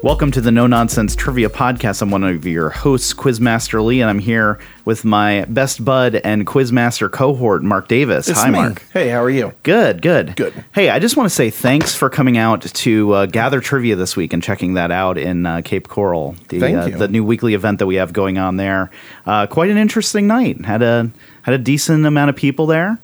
Welcome to the No Nonsense Trivia Podcast. I'm one of your hosts, Quizmaster Lee, and I'm here with my best bud and Quizmaster cohort, Mark Davis. It's Hi, me. Mark. Hey, how are you? Good. Good. Hey, I just want to say thanks for coming out to Gather Trivia this week and checking that out in Cape Coral. Thank you. The new weekly event that we have going on there. Quite an interesting night. Had a decent amount of people there.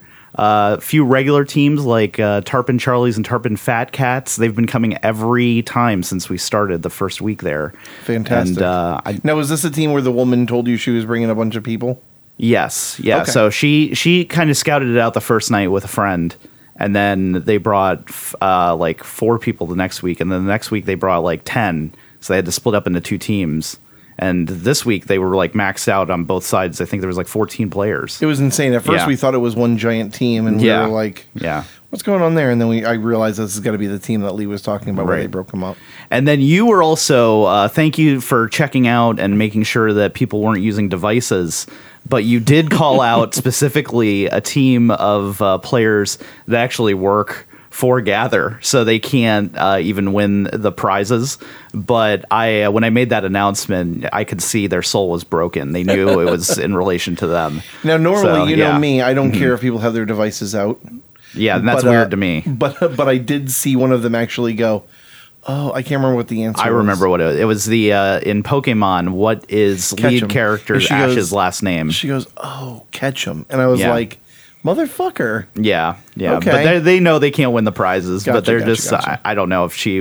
A few regular teams like Tarpon Charlies and Tarpon Fat Cats. They've been coming every time since we started the first week there. Fantastic. And, now, was this a team where the woman told you she was bringing a bunch of people? Yes. Yeah. Okay. So she kind of scouted it out the first night with a friend, and then they brought like 4 people the next week, and then the next week they brought like 10. So they had to split up into 2 teams. And this week they were like maxed out on both sides. I think there was like 14 players. It was insane. At first Yeah. we thought it was one giant team, and we were like, yeah. what's going on there? And then I realized this is got to be the team that Lee was talking about where Right. they broke them up. And then you were also, thank you for checking out and making sure that people weren't using devices. But you did call out specifically a team of players that actually work for Gather, so they can't even win the prizes. But when I made that announcement, I could see their soul was broken. They knew it was in relation to them. Now, normally, So, know me, I don't care if people have their devices out. Yeah, and that's But, weird to me. But I did see one of them actually go, oh, I can't remember what the answer was. I remember what it was. It was the in Pokemon. What is lead Ketchum. character And she Ash's goes- last name? She goes, oh, Ketchum. And I was Yeah. like, motherfucker. Yeah. Okay. But they know they can't win the prizes, but they're Gotcha, just, gotcha. I don't know if she,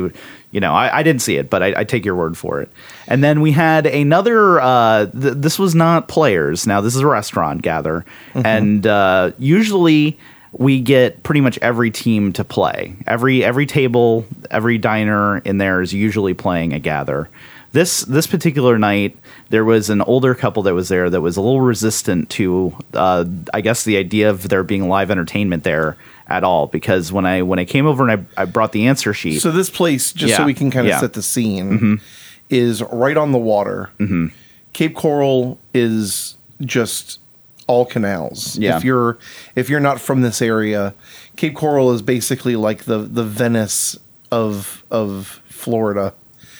I didn't see it, but I take your word for it. And then we had another, this was not players. Now, this is a restaurant, Gather. Mm-hmm. And usually we get pretty much every team to play. Every table, every diner in there is usually playing a Gather. This particular night, there was an older couple that was there that was a little resistant to, I guess, the idea of there being live entertainment there at all. Because when I came over and I brought the answer sheet. So this place, just so Yeah, we can kind of yeah. set the scene, is right on the water. Mm-hmm. Cape Coral is just all canals. Yeah. If you're not from this area, Cape Coral is basically like the Venice of Florida.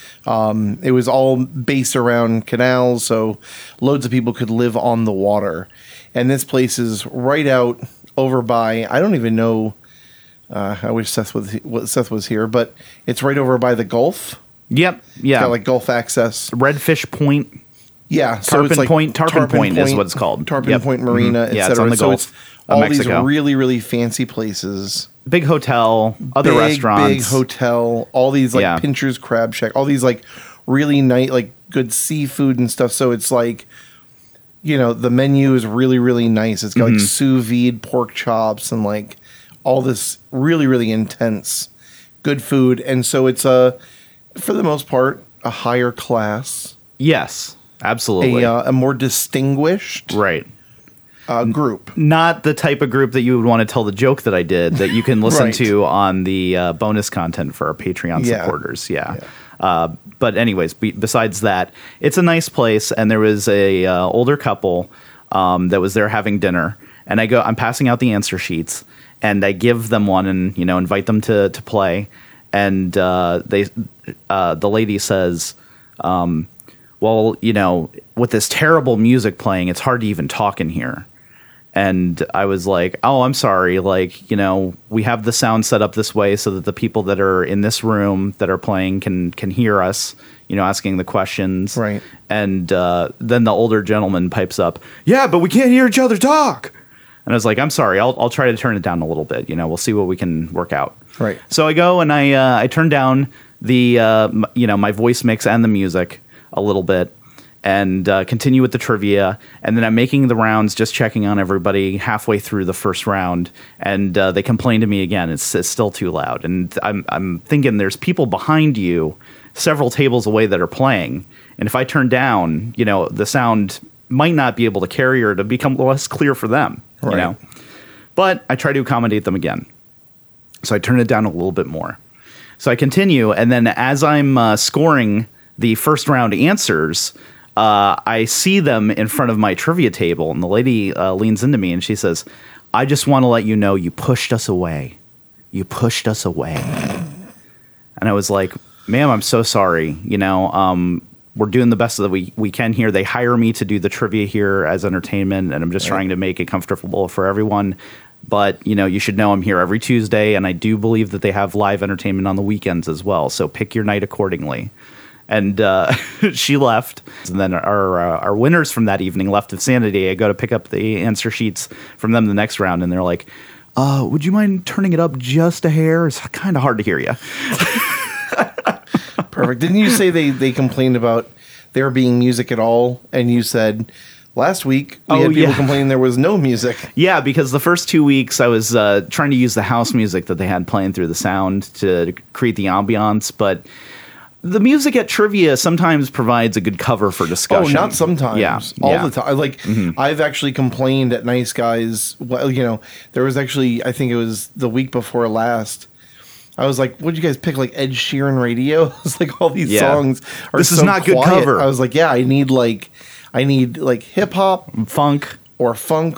It was all based around canals, so loads of people could live on the water. And this place is right out over by, I don't even know, I wish Seth was here, but it's right over by the Gulf. Yep. Yeah. Got like Gulf access. Redfish Point. Yeah. So Tarpon it's like Point. Tarpon Point is what it's called. Tarpon Yep. Point Marina, Mhm. et Yeah, cetera. it's on the so Gulf it's of all Mexico. these really, really fancy places. Big hotel. Other restaurants. Big hotel. All these like Yeah. Pincher's Crab Shack. All these like really nice, like good seafood and stuff. So it's like, the menu is really, really nice. It's got like sous vide pork chops and like all this really, really intense good food. And so it's for the most part, a higher class, Yes. Absolutely. a more distinguished Right. group. Not the type of group that you would want to tell the joke that I did that you can listen Right. to on the bonus content for our Patreon Yeah. supporters. Yeah. But anyways, besides that, it's a nice place, and there was a older couple that was there having dinner, and I'm passing out the answer sheets, and I give them one and invite them to play, and the lady says, well, with this terrible music playing, it's hard to even talk in here. And I was like, oh, I'm sorry. Like, we have the sound set up this way so that the people that are in this room that are playing can hear us, asking the questions. Right. And then the older gentleman pipes up, yeah, but we can't hear each other talk. And I was like, I'm sorry. I'll try to turn it down a little bit. We'll see what we can work out. Right. So I go and I turn down the, my voice mix and the music a little bit, and continue with the trivia. And then I'm making the rounds, just checking on everybody halfway through the first round. And they complain to me again. It's still too loud. And I'm thinking there's people behind you several tables away that are playing. And if I turn down, the sound might not be able to carry or to become less clear for them, Right. But I try to accommodate them again. So I turn it down a little bit more. So I continue. And then as I'm scoring the first round answers, I see them in front of my trivia table, and the lady leans into me and she says, I just want to let you know you pushed us away. You pushed us away. And I was like, Ma'am, I'm so sorry. We're doing the best that we can here. They hire me to do the trivia here as entertainment, and I'm just trying to make it comfortable for everyone. But, you should know I'm here every Tuesday, and I do believe that they have live entertainment on the weekends as well. So pick your night accordingly. And she left. And then our winners from that evening left of Sanity. I go to pick up the answer sheets from them the next round, and they're like, would you mind turning it up just a hair? It's kind of hard to hear you. Perfect. Didn't you say they complained about there being music at all? And you said last week we had people complaining there was no music. Yeah, because the first 2 weeks I was trying to use the house music that they had playing through the sound to create the ambiance, but the music at trivia sometimes provides a good cover for discussion. Oh, not sometimes. Yeah. All the time. I've actually complained at Nice Guys. Well, there was actually, I think it was the week before last. I was like, "What'd you guys pick? Like Ed Sheeran radio?" It's like all these songs are this so is not quiet. Good cover. I was like, "Yeah, I need hip hop, funk or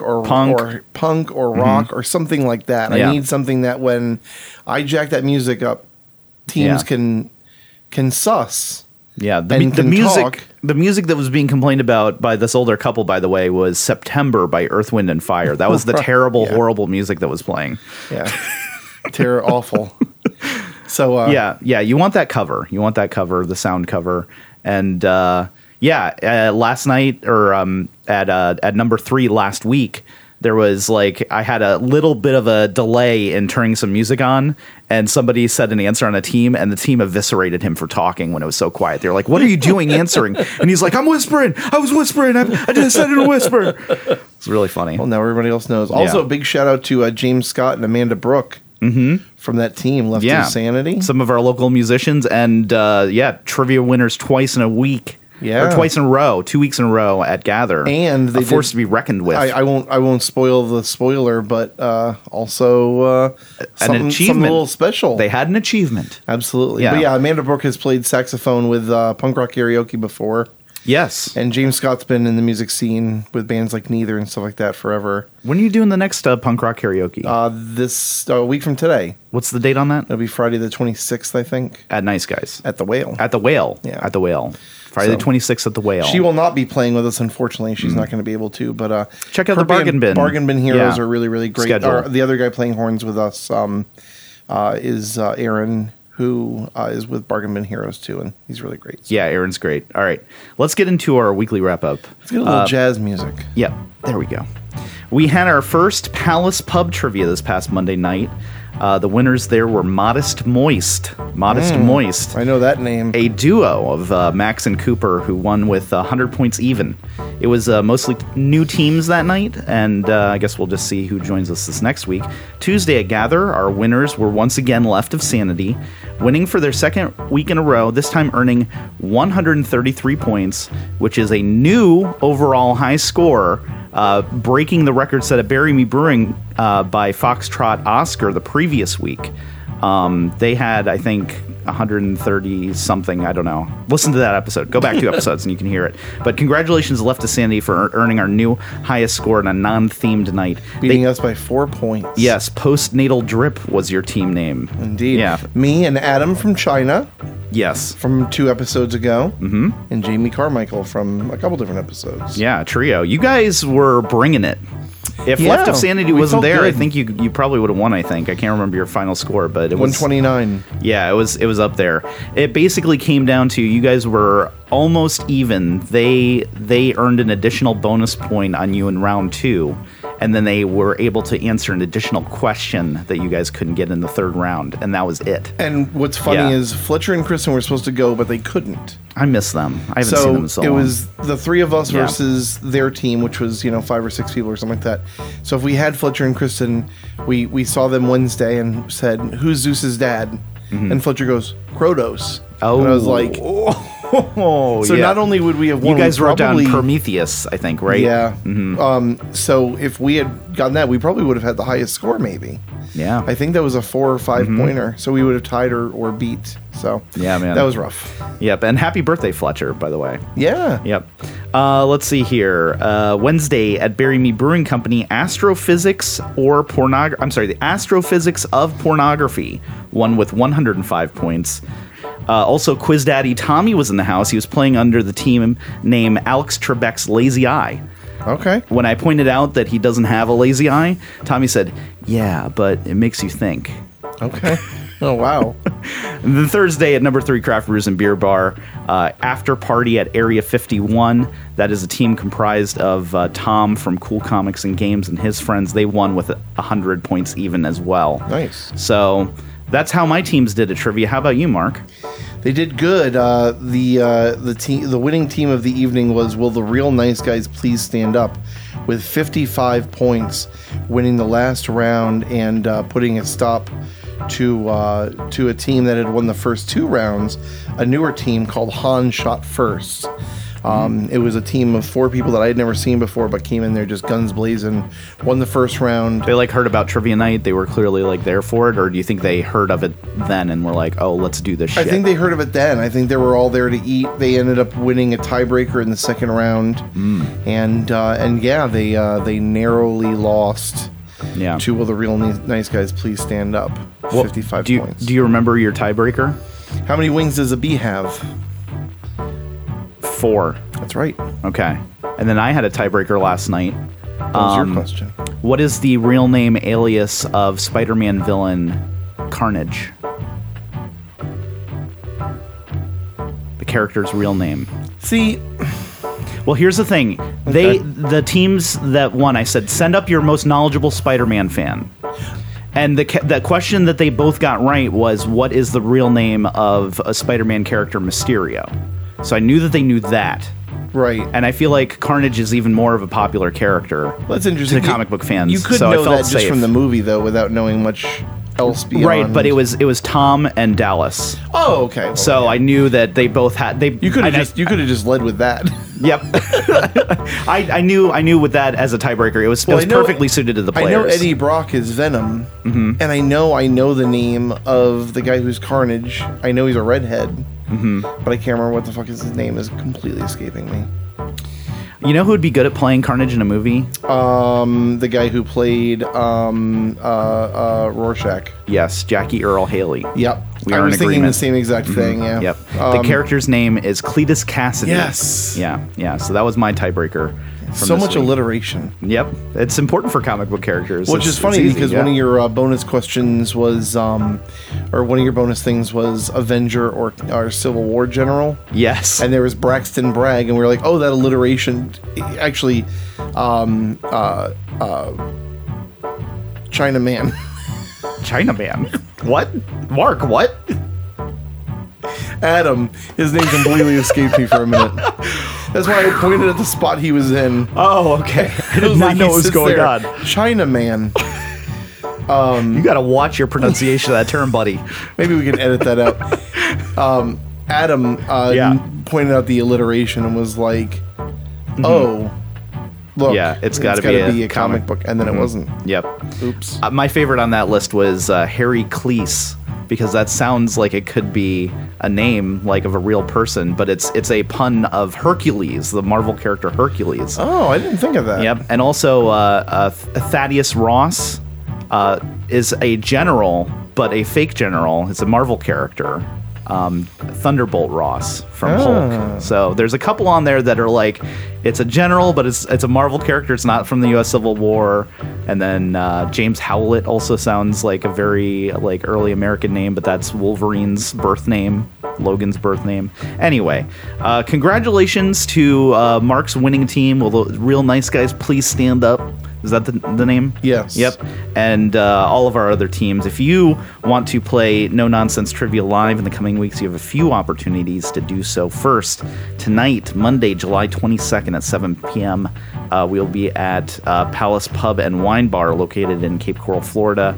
punk or rock or something like that. I need something that when I jack that music up, teams can suss." Yeah, the music that was being complained about by this older couple, by the way, was September by Earth, Wind, and Fire. That was the terrible, horrible music that was playing. Yeah, awful. So you want that cover. You want that cover, the sound cover, and last night or at number 3 last week, there was I had a little bit of a delay in turning some music on, and somebody said an answer on a team, and the team eviscerated him for talking when it was so quiet. They're like, "What are you doing answering?" And he's like, "I'm whispering. I was whispering. I just said it in a whisper." It's really funny. Well, now everybody else knows. Also, a big shout out to James Scott and Amanda Brooke from that team, Left of Sanity. Some of our local musicians, and trivia winners twice in a week. Yeah, or twice in a row, 2 weeks in a row at Gather, and they a force to be reckoned with. I won't spoil the spoiler, but also an achievement, something a little special. They had an achievement, absolutely. Yeah. But Amanda Brooke has played saxophone with Punk Rock Karaoke before. Yes, and James Scott's been in the music scene with bands like Neither and stuff like that forever. When are you doing the next Punk Rock Karaoke? This week from today. What's the date on that? It'll be Friday the 26th, I think. At Nice Guys. At the Whale. At the Whale. Yeah. At the Whale. Friday the 26th at the Whale. She will not be playing with us, unfortunately. She's not going to be able to. But check out the Bargain Bin. Bargain Bin Heroes are really, really great. The other guy playing horns with us is Aaron, who is with Bargain Bin Heroes too, and he's really great. So. Yeah, Aaron's great. All right, let's get into our weekly wrap up. Let's get a little jazz music. Yeah, there we go. We had our first Palace Pub trivia this past Monday night. The winners there were Modest Moist. Moist. I know that name. A duo of Max and Cooper who won with 100 points even. It was mostly new teams that night, and I guess we'll just see who joins us this next week. Tuesday at Gather, our winners were once again Left of Sanity, winning for their second week in a row, this time earning 133 points, which is a new overall high score, breaking the record set at Bury Me Brewing by Foxtrot Oscar the previous week. They had, I think, 130 something. I don't know. Listen to that episode. Go back 2 episodes and you can hear it. But congratulations, Left of Sanity, for earning our new highest score on a non-themed night. Beating us by 4 points. Yes, Postnatal Drip was your team name. Indeed. Yeah. Me and Adam from China. Yes. From 2 episodes ago. Mm-hmm. And Jamie Carmichael from a couple different episodes. Yeah, trio. You guys were bringing it. If Left of Sanity wasn't there, good. I think you probably would have won, I think. I can't remember your final score, but it was 129. Yeah, it was up there. It basically came down to you guys were almost even. They earned an additional bonus point on you in round 2, and then they were able to answer an additional question that you guys couldn't get in the 3rd round, and that was it. And what's funny is Fletcher and Kristen were supposed to go, but they couldn't. I miss them. I haven't seen them in so long. It was the 3 of us versus their team, which was 5 or 6 people or something like that. So if we had Fletcher and Kristen, we saw them Wednesday and said, "Who's Zeus's dad?" Mm-hmm. And Fletcher goes, "Krotos." Oh, and I was like, so not only would we have won, you guys wrote down Prometheus, I think, right? Yeah. Mm-hmm. So if we had gotten that, we probably would have had the highest score, maybe. Yeah. I think that was a 4 or 5 pointer, so we would have tied or beat. So yeah, man, that was rough. Yep, and happy birthday, Fletcher, by the way. Yeah. Yep. Let's see here. Wednesday at Bury Me Brewing Company, Astrophysics or Pornography. I'm sorry, the Astrophysics of Pornography won with 105 points. Also, Quiz Daddy Tommy was in the house. He was playing under the team name Alex Trebek's Lazy Eye. Okay. When I pointed out that he doesn't have a lazy eye, Tommy said, "Yeah, but it makes you think." Okay. Oh, wow. And then Thursday at number 3 Craft Brews and Beer Bar, after party at Area 51. That is a team comprised of Tom from Cool Comics and Games and his friends. They won with 100 points even as well. Nice. So that's how my teams did at trivia. How about you, Mark? They did good. The winning team of the evening was Will the Real Nice Guys Please Stand Up, with 55 points, winning the last round and putting a stop to a team that had won the first 2 rounds, a newer team called Han Shot First. It was a team of 4 people that I had never seen before, but came in there just guns blazing, won the first round. They heard about Trivia Night. They were clearly there for it, or do you think they heard of it then and were like, "Oh, let's do this shit"? I think they heard of it then. I think they were all there to eat. They ended up winning a tiebreaker in the second round, and yeah, they narrowly lost. Yeah. To Will the Real Nice Guys Please Stand Up? 55 points. Do you remember your tiebreaker? How many wings does a bee have? 4. That's right. Okay. And then I had a tiebreaker last night. What was your question? What is the real name alias of Spider-Man villain Carnage? The character's real name. See, well, here's the thing. The teams that won, I said, send up your most knowledgeable Spider-Man fan. And the question that they both got right was, what is the real name of a Spider-Man character, Mysterio? So I knew that they knew that. right. And I feel like Carnage is even more of a popular character That's interesting. to comic book fans. You could so know I felt that just safe. from the movie, though, without knowing much else beyond. Right, but it was Tom and Dallas. Oh, okay. So I knew that they both had You could have just led with that. Yep. I knew with that as a tiebreaker. It was perfectly suited to the players. I know Eddie Brock is Venom, and I know the name of the guy who's Carnage. I know he's a redhead, but I can't remember what the fuck his name is. Completely escaping me. You know who would be good at playing Carnage in a movie? The guy who played Rorschach. Yes, Jackie Earl Haley. Yep. We I are was in thinking agreement. the same exact thing, yeah. Yep. The character's name is Cletus Cassidy. Yes. Yeah. So that was my tiebreaker. So much alliteration. Yep. It's important for comic book characters. Which is funny because one of your bonus questions was, or one of your bonus things was Avenger or Civil War general. Yes. And there was Braxton Bragg, and we were like, oh, that alliteration. Actually, Chinaman. Chinaman. What? Mark, what? Adam. His name completely escaped me for a minute. That's why I pointed at the spot he was in. Oh, okay. I did not know what was going on. Chinaman. You got to watch your pronunciation of that term, buddy. Maybe we can edit that out. Adam pointed out the alliteration and was like, oh, look. Yeah, it's gotta be a comic book. And then it wasn't. Yep. Oops. My favorite on that list was Harry Cleese, because that sounds like it could be a name like of a real person, but it's a pun of Hercules, the Marvel character Hercules. Oh, I didn't think of that. Yep. And also Thaddeus Ross is a general, but a fake general. It's a Marvel character. Thunderbolt Ross from Hulk. So there's a couple on there that are like, it's a general, but it's a Marvel character. It's not from the U.S. Civil War. And then James Howlett also sounds like a very early American name, but that's Wolverine's birth name, Logan's birth name. Anyway, congratulations to Mark's winning team. Will the Real Nice Guys please stand up? Is that the name? Yes. Yep. And all of our other teams. If you want to play No Nonsense Trivia live in the coming weeks, you have a few opportunities to do so. First, tonight, Monday, July 22nd at 7 p.m., we'll be at Palace Pub and Wine Bar located in Cape Coral, Florida.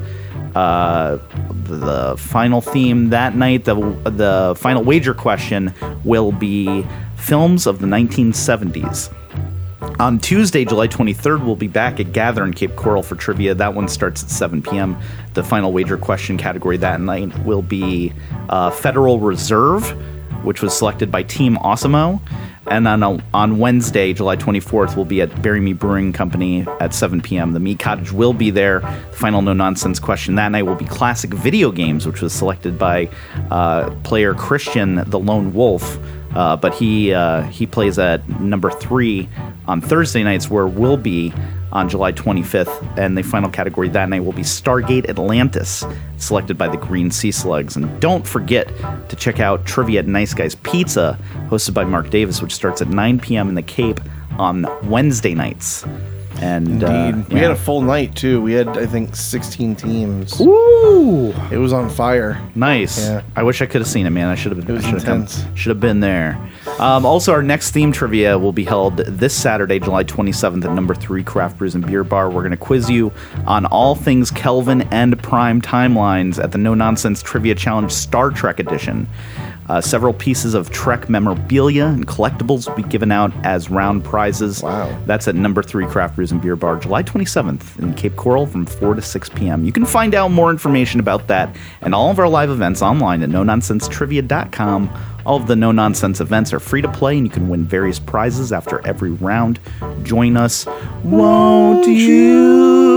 The final theme that night, the final wager question, will be films of the 1970s. On Tuesday, July 23rd, we'll be back at Gather in Cape Coral for trivia. That one starts at 7 p.m. The final wager question category that night will be Federal Reserve, which was selected by Team Osimo. And on Wednesday, July 24th, we'll be at Bury Me Brewing Company at 7 p.m. The Meat Cottage will be there. The final no-nonsense question that night will be classic video games, which was selected by player Christian the Lone Wolf. But he plays at number 3 on Thursday nights, where we'll be on July 25th. And the final category that night will be Stargate Atlantis, selected by the Green Sea Slugs. And don't forget to check out Trivia at Nice Guys Pizza, hosted by Mark Davis, which starts at 9 p.m. in the Cape on Wednesday nights. And Indeed. We had a full night, too. We had, I think, 16 teams. Ooh! It was on fire. Nice. Yeah. I wish I could have seen it, man. I should have been. It was intense. Should have been there. Also, our next theme trivia will be held this Saturday, July 27th at number 3 Craft Brews and Beer Bar. We're going to quiz you on all things Kelvin and Prime timelines at the No Nonsense Trivia Challenge Star Trek Edition. Several pieces of Trek memorabilia and collectibles will be given out as round prizes. Wow. That's at number 3 Craft Brews and Beer Bar, July 27th in Cape Coral from 4 to 6 p.m. You can find out more information about that and all of our live events online at nononsensetrivia.com. All of the No Nonsense events are free to play, and you can win various prizes after every round. Join us, won't you?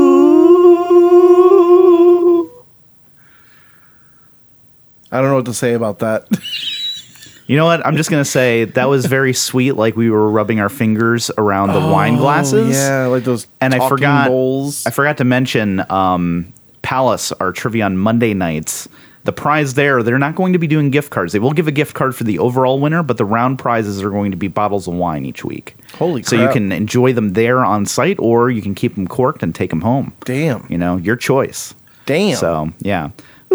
I don't know what to say about that. You know what? I'm just going to say that was very sweet, like we were rubbing our fingers around the wine glasses. Yeah, like those and talking bowls. I forgot to mention Palace, our trivia on Monday nights. The prize there, they're not going to be doing gift cards. They will give a gift card for the overall winner, but the round prizes are going to be bottles of wine each week. Holy So crap. you can enjoy them there on site, or you can keep them corked and take them home. Damn. You know, your choice. Damn. So, yeah.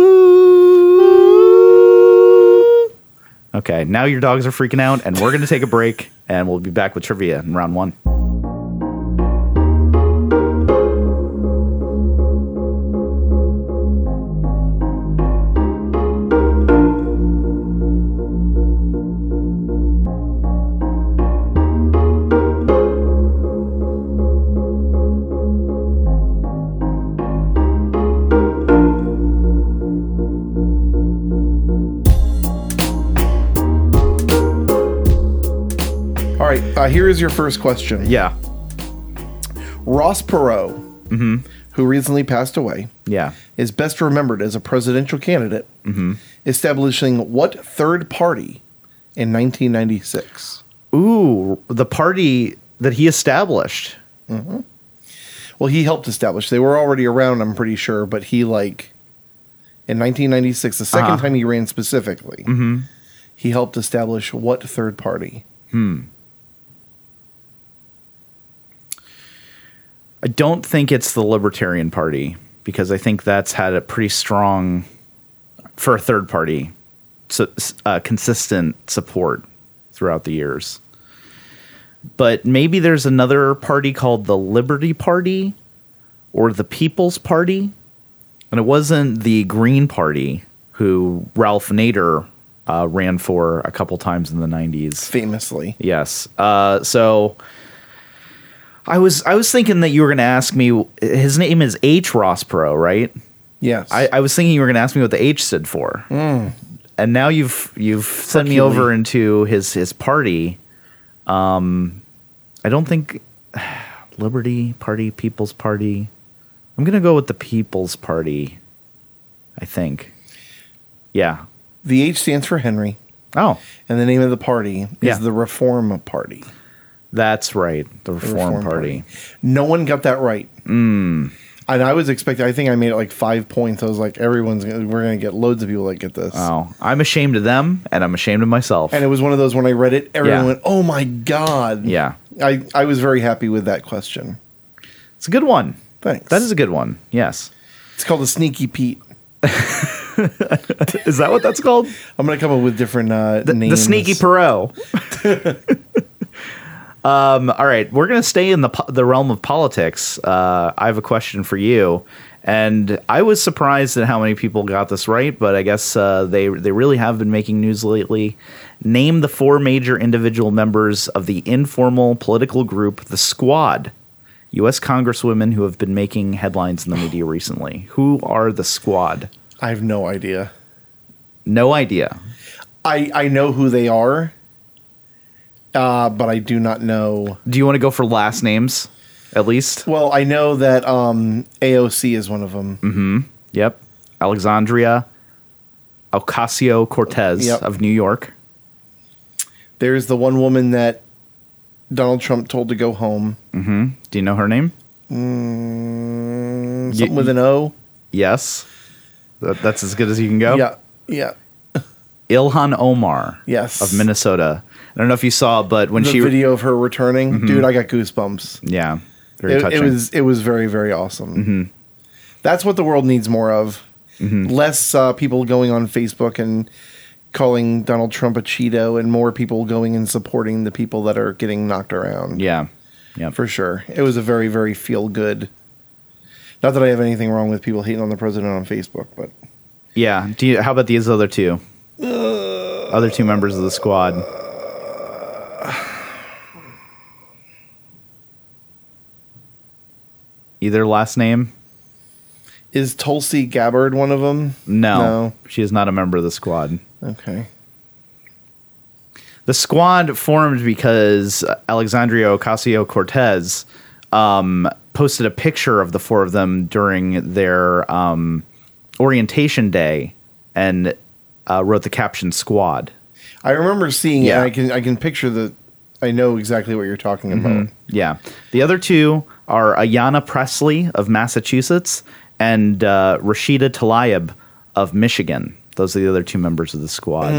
Okay, now your dogs are freaking out, and we're going to take a break, and we'll be back with trivia in round 1. All right, here is your first question. Yeah, Ross Perot, who recently passed away, yeah. is best remembered as a presidential candidate, establishing what third party in 1996? Ooh, the party that he established. Well, he helped establish. They were already around, I'm pretty sure, but he, like, in 1996, the second time he ran specifically, he helped establish what third party? I don't think it's the Libertarian Party, because I think that's had a pretty strong, for a third party, consistent support throughout the years. But maybe there's another party called the Liberty Party or the People's Party. And it wasn't the Green Party, who Ralph Nader ran for a couple times in the 90s. Famously. Yes. So I was thinking that you were going to ask me. His name is H. Ross Perot, right? Yes. I was thinking you were going to ask me what the H stood for. And now you've sent me over into his party. I don't think Liberty Party, People's Party. I'm going to go with the People's Party, I think. Yeah. The H stands for Henry, Oh, and the name of the party is Yeah. the Reform Party. that's right. The Reform Party. No one got that right. And I was expecting, I think I made it like 5 points. I was like, we're going to get loads of people that get this. Oh, I'm ashamed of them, and I'm ashamed of myself. And it was one of those, when I read it, everyone Yeah. went, oh my God. Yeah. I was very happy with that question. It's a good one. Thanks. That is a good one. Yes. It's called the Sneaky Pete. Is that what that's called? I'm going to come up with different names. The Sneaky Perot. All right. We're going to stay in the realm of politics. I have a question for you. And I was surprised at how many people got this right, but I guess they really have been making news lately. Name the 4 major individual members of the informal political group, the Squad. U.S. Congresswomen who have been making headlines in the media recently. Who are the Squad? I have no idea. No idea. I know who they are. but I do not know. Do you want to go for last names, at least? Well, I know that AOC is one of them. Yep. Alexandria Ocasio-Cortez Yep. of New York. There's the one woman that Donald Trump told to go home. Do you know her name? Something with an O. Yes. That's as good as you can go? Yeah, yeah. Ilhan Omar. Yes. Of Minnesota. I don't know if you saw, but when The she... video of her returning, dude, I got goosebumps. Yeah. Very touching. It was very, very awesome. That's what the world needs more of. Less people going on Facebook and calling Donald Trump a Cheeto, and more people going and supporting the people that are getting knocked around. Yeah. Yeah. For sure. It was a very, very feel good. Not that I have anything wrong with people hating on the president on Facebook, but Yeah. How about these other two? Other two members of the squad. Either last name? is Tulsi Gabbard one of them? No. She is not a member of the squad. Okay. The squad formed because Alexandria Ocasio-Cortez posted a picture of the four of them during their orientation day and wrote the caption "Squad." I remember seeing Yeah. it. And I can picture the. I know exactly what you're talking about. Yeah. The other two are Ayanna Pressley of Massachusetts and Rashida Tlaib of Michigan. Those are the other two members of the squad.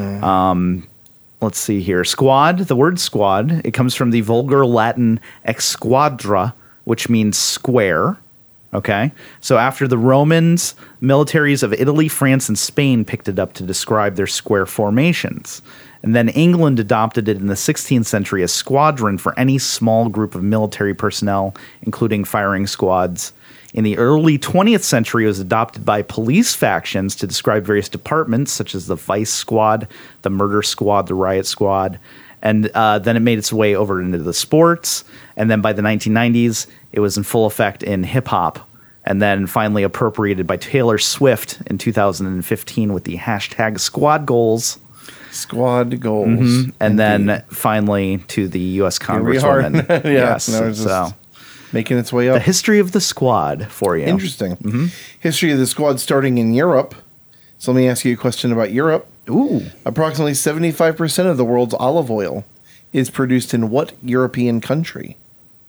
Let's see here. Squad, the word squad, it comes from the vulgar Latin ex squadra, which means square. Okay. So after the Romans, militaries of Italy, France, and Spain picked it up to describe their square formations. And then England adopted it in the 16th century as squadron for any small group of military personnel, including firing squads. In the early 20th century, it was adopted by police factions to describe various departments, such as the Vice Squad, the Murder Squad, the Riot Squad. And then it made its way over into the sports. And then by the 1990s, it was in full effect in hip-hop. And then finally appropriated by Taylor Swift in 2015 with the hashtag Squad Goals. Squad goals. And then finally to the U.S. Congresswoman. Yes. No, it's So just making its way the up. history of the squad for you. Interesting. History of the squad starting in Europe. So let me ask you a question about Europe. Ooh. Approximately 75% of the world's olive oil is produced in what European country?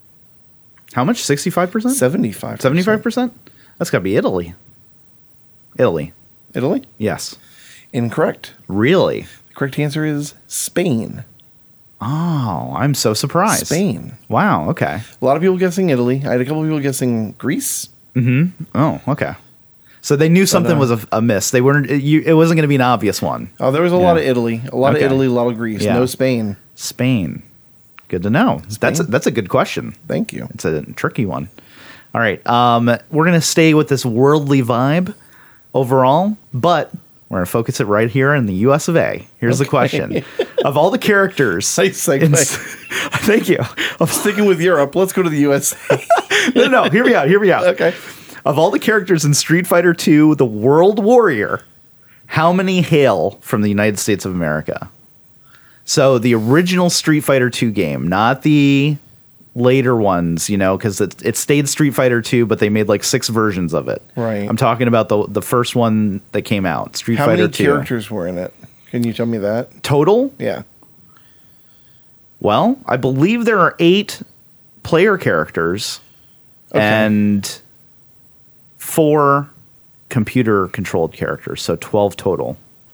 How much? 65%? 75%. 75%? That's got to be Italy. Italy. Italy? Yes. Incorrect. Really? The correct answer is Spain. Oh, I'm so surprised. Spain. Wow. Okay. A lot of people guessing Italy. I had a couple of people guessing Greece. Oh, okay. So they knew something was amiss. They weren't. It wasn't going to be an obvious one. Oh, there was a lot of Italy. A lot Okay. of Italy, a lot of Greece. Yeah. No Spain. Spain. Good to know. That's a good question. Thank you. It's a tricky one. All right. We're going to stay with this worldly vibe overall, but we're going to focus it right here in the US of A. Here's the question. Of all the characters... Nice segue. Thank you. I'm sticking with Europe. Let's go to the USA. No. Hear me out. Okay. Of all the characters in Street Fighter II, the World Warrior, how many hail from the United States of America? So the original Street Fighter II game, not the later ones, because it stayed Street Fighter II, but they made like 6 versions of it. Right. I'm talking about the first one that came out, Street How Fighter many II. characters were in it? Can you tell me that? Total? Yeah. Well, I believe there are 8 player characters and 4 computer-controlled characters, so 12 total.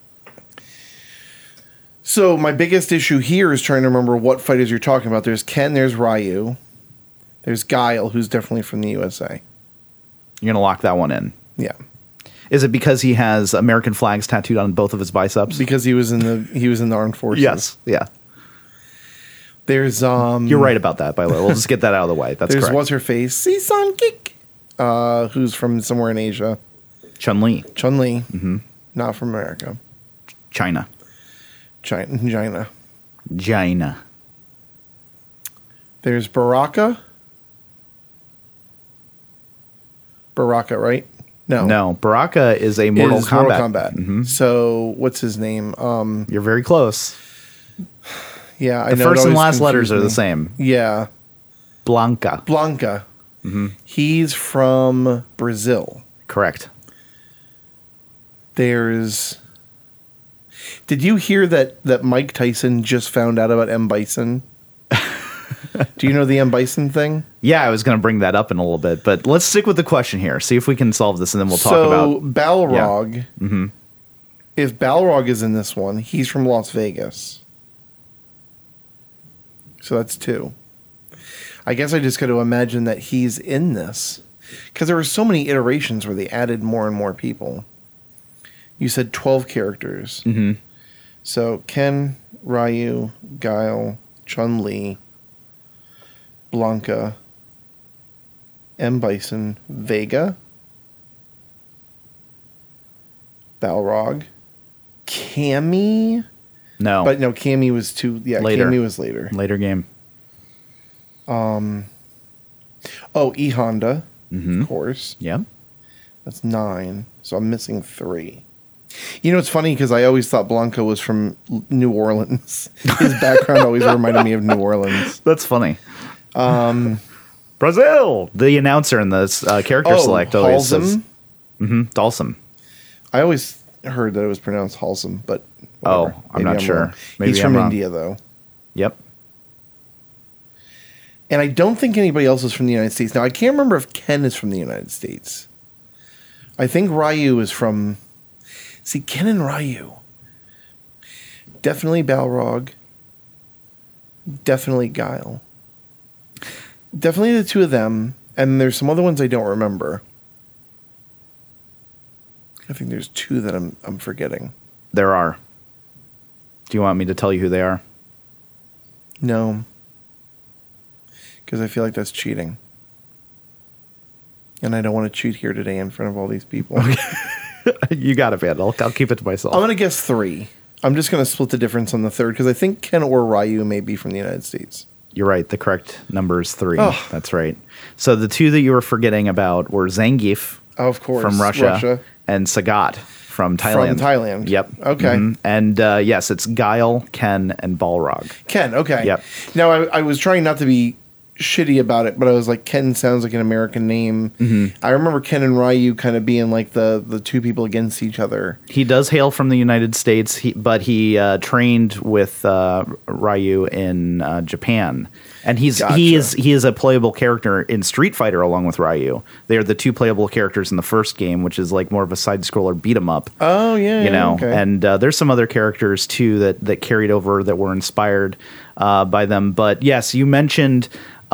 So my biggest issue here is trying to remember what fighters you're talking about. There's Ken, there's Ryu. There's Guile, who's definitely from the USA. You're going to lock that one in. Yeah. Is it because he has American flags tattooed on both of his biceps? Because he was in the armed forces. Yes. Yeah. There's You're right about that, by the way. We'll just get that out of the way. That's there's correct. what's her face? Sisan Kik. Who's from somewhere in Asia. Chun-Li. Chun-Li. Not from America. China. China. China. There's Baraka. Baraka, right? No. Baraka is a It Mortal is Kombat. Mortal Kombat. So what's his name? You're very close. Yeah, I The know. It first and always last letters are the confused me. same. Yeah. Blanca. Blanca. He's from Brazil. Correct. There's. Did you hear that Mike Tyson just found out about M. Bison? Do you know the M. Bison thing? Yeah, I was going to bring that up in a little bit, but let's stick with the question here. See if we can solve this, and then we'll talk about Balrog. Yeah. If Balrog is in this one, he's from Las Vegas. So that's 2. I guess I just got to imagine that he's in this. Because there were so many iterations where they added more and more people. You said 12 characters. Mm-hmm. So Ken, Ryu, Guile, Chun-Li, Blanca, M. Bison, Vega, Balrog, Cammy. No. But no, Cammy was too. Yeah, Later. Cammy was later. Later game. E Honda, of course. Yeah. That's 9. So I'm missing 3. You know, it's funny because I always thought Blanca was from New Orleans. His background always reminded me of New Orleans. That's funny. Brazil! The announcer in this character select always says... Halsem? Dalsum. I always heard that it was pronounced Halsem, but whatever. I'm not sure. Wrong. Maybe He's I'm from wrong. India, though. Yep. And I don't think anybody else is from the United States. Now, I can't remember if Ken is from the United States. I think Ryu is from... See, Ken and Ryu. Definitely Balrog. Definitely Guile. Definitely the 2 of them. And there's some other ones I don't remember. I think there's 2 that I'm forgetting. There are. Do you want me to tell you who they are? No. Because I feel like that's cheating. And I don't want to cheat here today in front of all these people. You got it, man. I'll keep it to myself. I'm going to guess 3. I'm just going to split the difference on the third because I think Ken or Ryu may be from the United States. You're right. The correct number is 3. Oh. That's right. So the 2 that you were forgetting about were Zangief Of course. from Russia. And Sagat from Thailand. From Thailand. Yep. Okay. And yes, it's Guile, Ken, and Balrog. Ken, okay. Yep. Now, I was trying not to be shitty about it, but I was like, Ken sounds like an American name. I remember Ken and Ryu kind of being like the 2 people against each other. He does hail from the United States, but he trained with Ryu in Japan, and he is a playable character in Street Fighter along with Ryu. They are the 2 playable characters in the first game, which is like more of a side scroller beat 'em up. Oh yeah, you know. Okay. And there's some other characters too that carried over that were inspired by them. But yes, you mentioned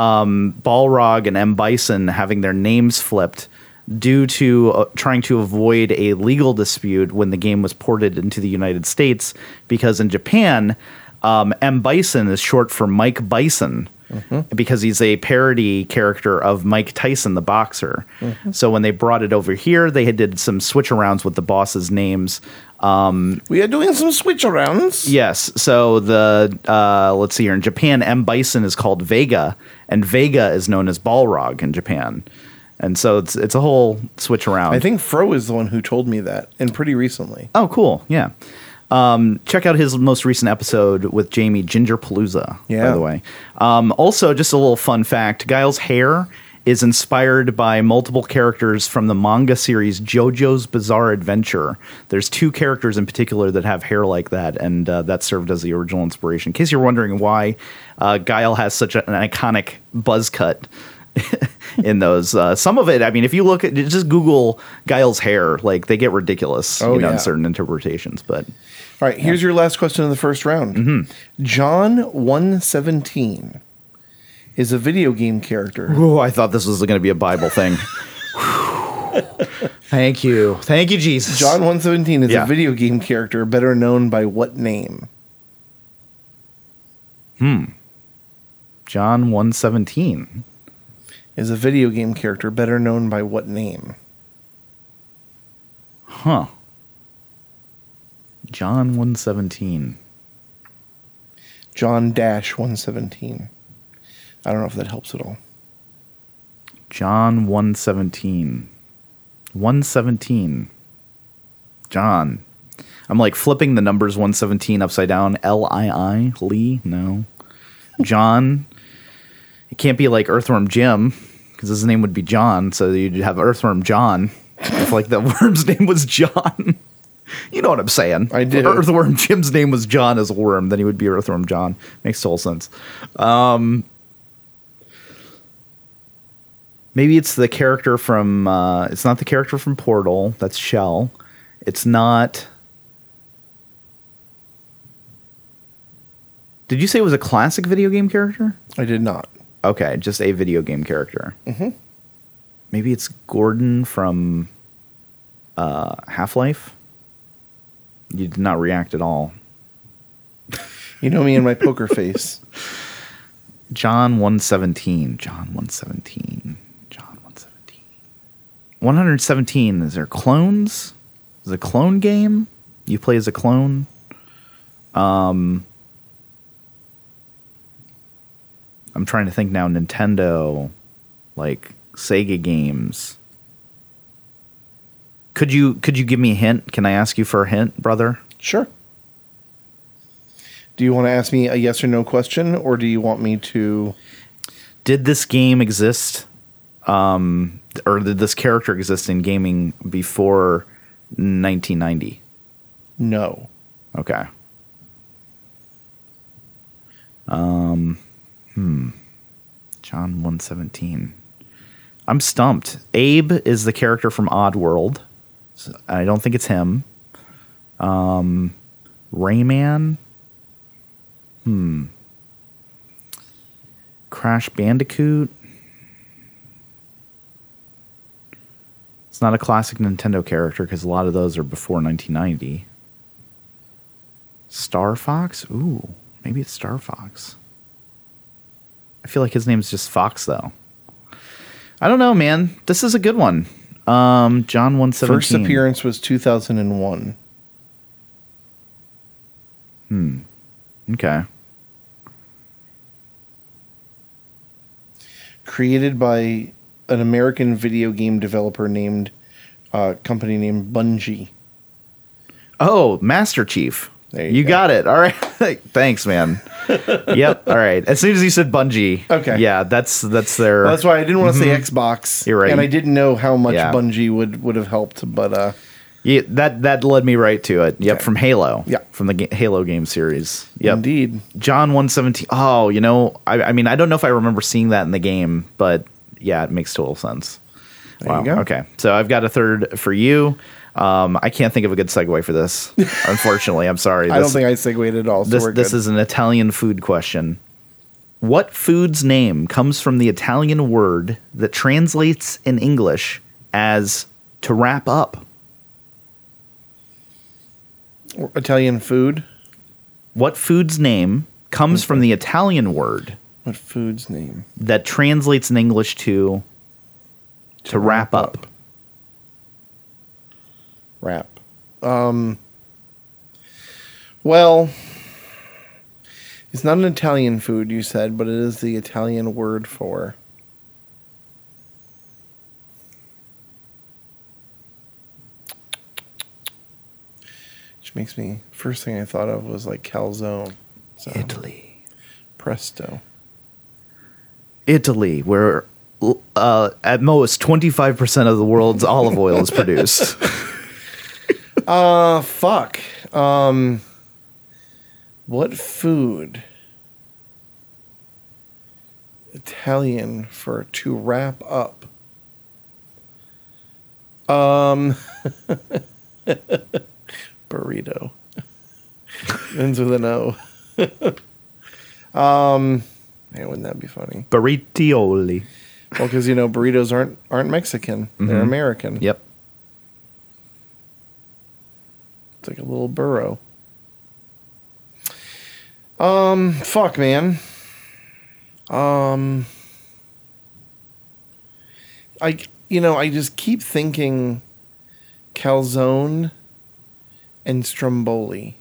Balrog and M. Bison having their names flipped due to trying to avoid a legal dispute when the game was ported into the United States, because in Japan, M. Bison is short for Mike Bison, because he's a parody character of Mike Tyson, the boxer. So when they brought it over here, they did some switch-arounds with the bosses' names. We are doing some switch-arounds. Yes. So let's see here. In Japan, M. Bison is called Vega, and Vega is known as Balrog in Japan. And so it's a whole switch around. I think Fro is the one who told me that, and pretty recently. Oh, cool. Yeah. Check out his most recent episode with Jamie, Gingerpalooza, by the way. Also, just a little fun fact, Guile's hair is inspired by multiple characters from the manga series JoJo's Bizarre Adventure. There's 2 characters in particular that have hair like that, and that served as the original inspiration. In case you're wondering why Guile has such an iconic buzz cut in those. Some of it, I mean, if you look at, just Google Guile's hair, like, they get ridiculous in certain interpretations. But all right, here's your last question of the first round. John 117 is a video game character. Ooh, I thought this was going to be a Bible thing. Thank you, Jesus. John 117 is a video game character better known by what name? John 117 is a video game character better known by what name? John 117. John Dash 117. I don't know if that helps at all. John 117. 117. John. I'm like flipping the numbers 117 upside down. Lii? Lee? No. John. It can't be like Earthworm Jim, because his name would be John, so you'd have Earthworm John. If like the worm's name was John. You know what I'm saying. I do. If Earthworm Jim's name was John as a worm, then he would be Earthworm John. Makes total sense. Maybe it's the character from... it's not the character from Portal. That's Shell. It's not... Did you say it was a classic video game character? I did not. Okay, just a video game character. Mm-hmm. Maybe it's Gordon from Half-Life? You did not react at all. You know me and my poker face. John 117. John 117. John 117. 117. Is there clones? Is it a clone game? You play as a clone? I'm trying to think now. Nintendo, like Sega games. Could you give me a hint? Can I ask you for a hint, brother? Sure. Do you want to ask me a yes or no question, or do you want me to... Did this game exist, or did this character exist in gaming before 1990? No. Okay. John 117. I'm stumped. Abe is the character from Oddworld. So I don't think it's him. Rayman. Crash Bandicoot. It's not a classic Nintendo character because a lot of those are before 1990. Star Fox? Ooh, maybe it's Star Fox. I feel like his name's just Fox, though. I don't know, man. This is a good one. John 117. First appearance was 2001. Okay. Created by an American video game developer named company named Bungie. Oh, Master Chief. There you go. got it. All right. Thanks, man. Yep. All right. As soon as you said Bungie. Okay. Yeah, that's their... Well, that's why I didn't want to say Xbox. You're right. And I didn't know how much Yeah. Bungie would have helped, but... Yeah, that led me right to it. Yep, Okay. from Halo. Yeah. From the Halo game series. Yep. Indeed. John 117. Oh, I mean, I don't know if I remember seeing that in the game, but yeah, it makes total sense. There you go. Okay. So I've got a third for you. I can't think of a good segue for this. Unfortunately, I'm sorry. I don't think I segued at all, so we're This good. is an Italian food question. What food's name comes from the Italian word that translates in English as to wrap up? Italian food? What food's name comes from the Italian word What food's name? that translates in English to wrap up? Wrap. Well, it's not an Italian food, you said, but it is the Italian word for... Which makes me... First thing I thought of was like calzone. So, Italy. presto. Italy, where at most 25% of the world's olive oil is produced. Fuck. What food? Italian for to wrap up. Burrito. Ends with an O. Man, wouldn't that be funny? Burritioli. Well, because burritos aren't Mexican; they're American. Yep. It's like a little burro. Fuck, man. I just keep thinking calzone and stromboli.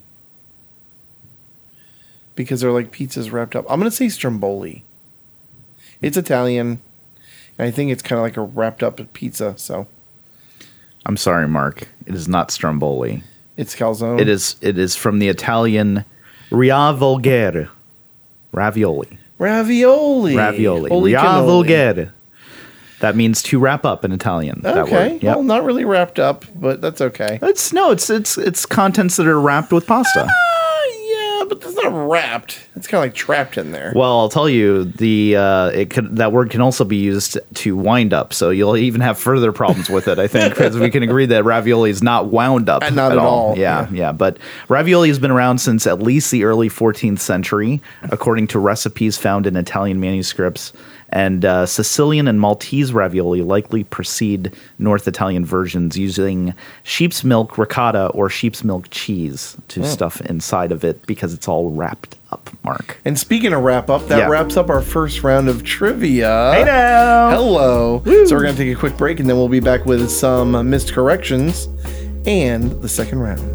Because they're like pizzas wrapped up. I'm going to say stromboli. It's Italian. And I think it's kind of like a wrapped up pizza, so. I'm sorry, Mark. It is not Stromboli. It's calzone. It is from the Italian riavvolgere, ravioli. Ravioli. Oli cannoli. Riavvolgere. That means to wrap up in Italian. That Okay. word. Yep. Well, not really wrapped up, but that's okay. It's contents that are wrapped with pasta. Yeah, but it's not wrapped. It's kind of like trapped in there. Well, I'll tell you, that word can also be used to wind up, so you'll even have further problems with it, I think, because we can agree that ravioli is not wound up Not at all. Yeah. But ravioli has been around since at least the early 14th century, according to recipes found in Italian manuscripts. And Sicilian and Maltese ravioli likely precede North Italian versions using sheep's milk ricotta or sheep's milk cheese to stuff inside of it because it's all wrapped up, Mark. And speaking of wrap up, that wraps up our first round of trivia. Hey now! Hello. So we're going to take a quick break and then we'll be back with some missed corrections and the second round.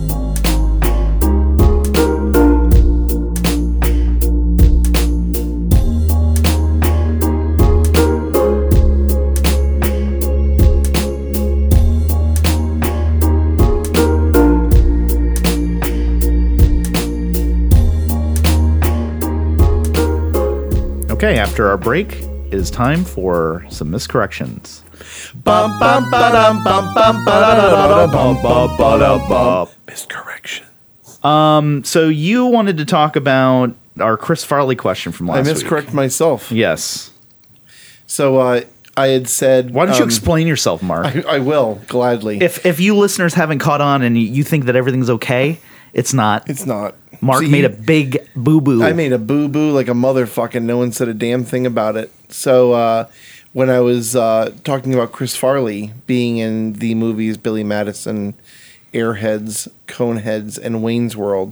Okay, after our break, it is time for some miscorrections. Bum, bum, ba-dum, bum, bum, ba-da-da-da-da, bum, bum, ba-da, bum. Miscorrection. So you wanted to talk about our Chris Farley question from I last week. miscorrect myself. Yes. So I had said... Why don't you explain yourself, Mark? I will, gladly. If you listeners haven't caught on and you think that everything's okay, it's not. It's not. Mark See, made a big boo-boo. I made a boo-boo like a motherfucking. No one said a damn thing about it. So when I was talking about Chris Farley being in the movies Billy Madison, Airheads, Coneheads, and Wayne's World,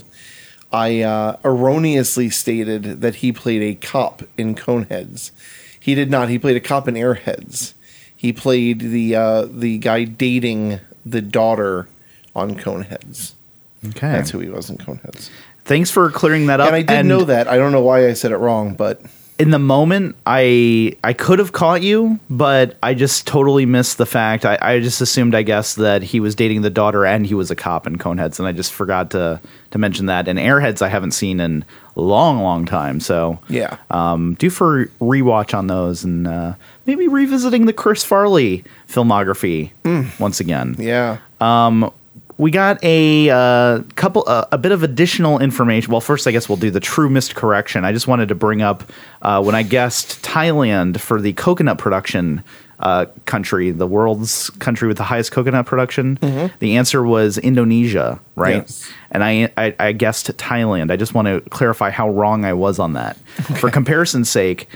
I erroneously stated that he played a cop in Coneheads. He did not. He played a cop in Airheads. He played the guy dating the daughter on Coneheads. Okay. That's who he was in Coneheads. Thanks for clearing that up. And I did know that. I don't know why I said it wrong, but... In the moment, I could have caught you, but I just totally missed the fact. I just assumed, I guess, that he was dating the daughter and he was a cop in Coneheads, and I just forgot to mention that. And Airheads I haven't seen in a long, long time, so Yeah. due for rewatch on those and maybe revisiting the Chris Farley filmography once again. Yeah. We got a bit of additional information. Well, first, I guess we'll do the true missed correction. I just wanted to bring up when I guessed Thailand for the coconut production country, the world's country with the highest coconut production. The answer was Indonesia, right? Yes. And I guessed Thailand. I just want to clarify how wrong I was on that. Okay. For comparison's sake,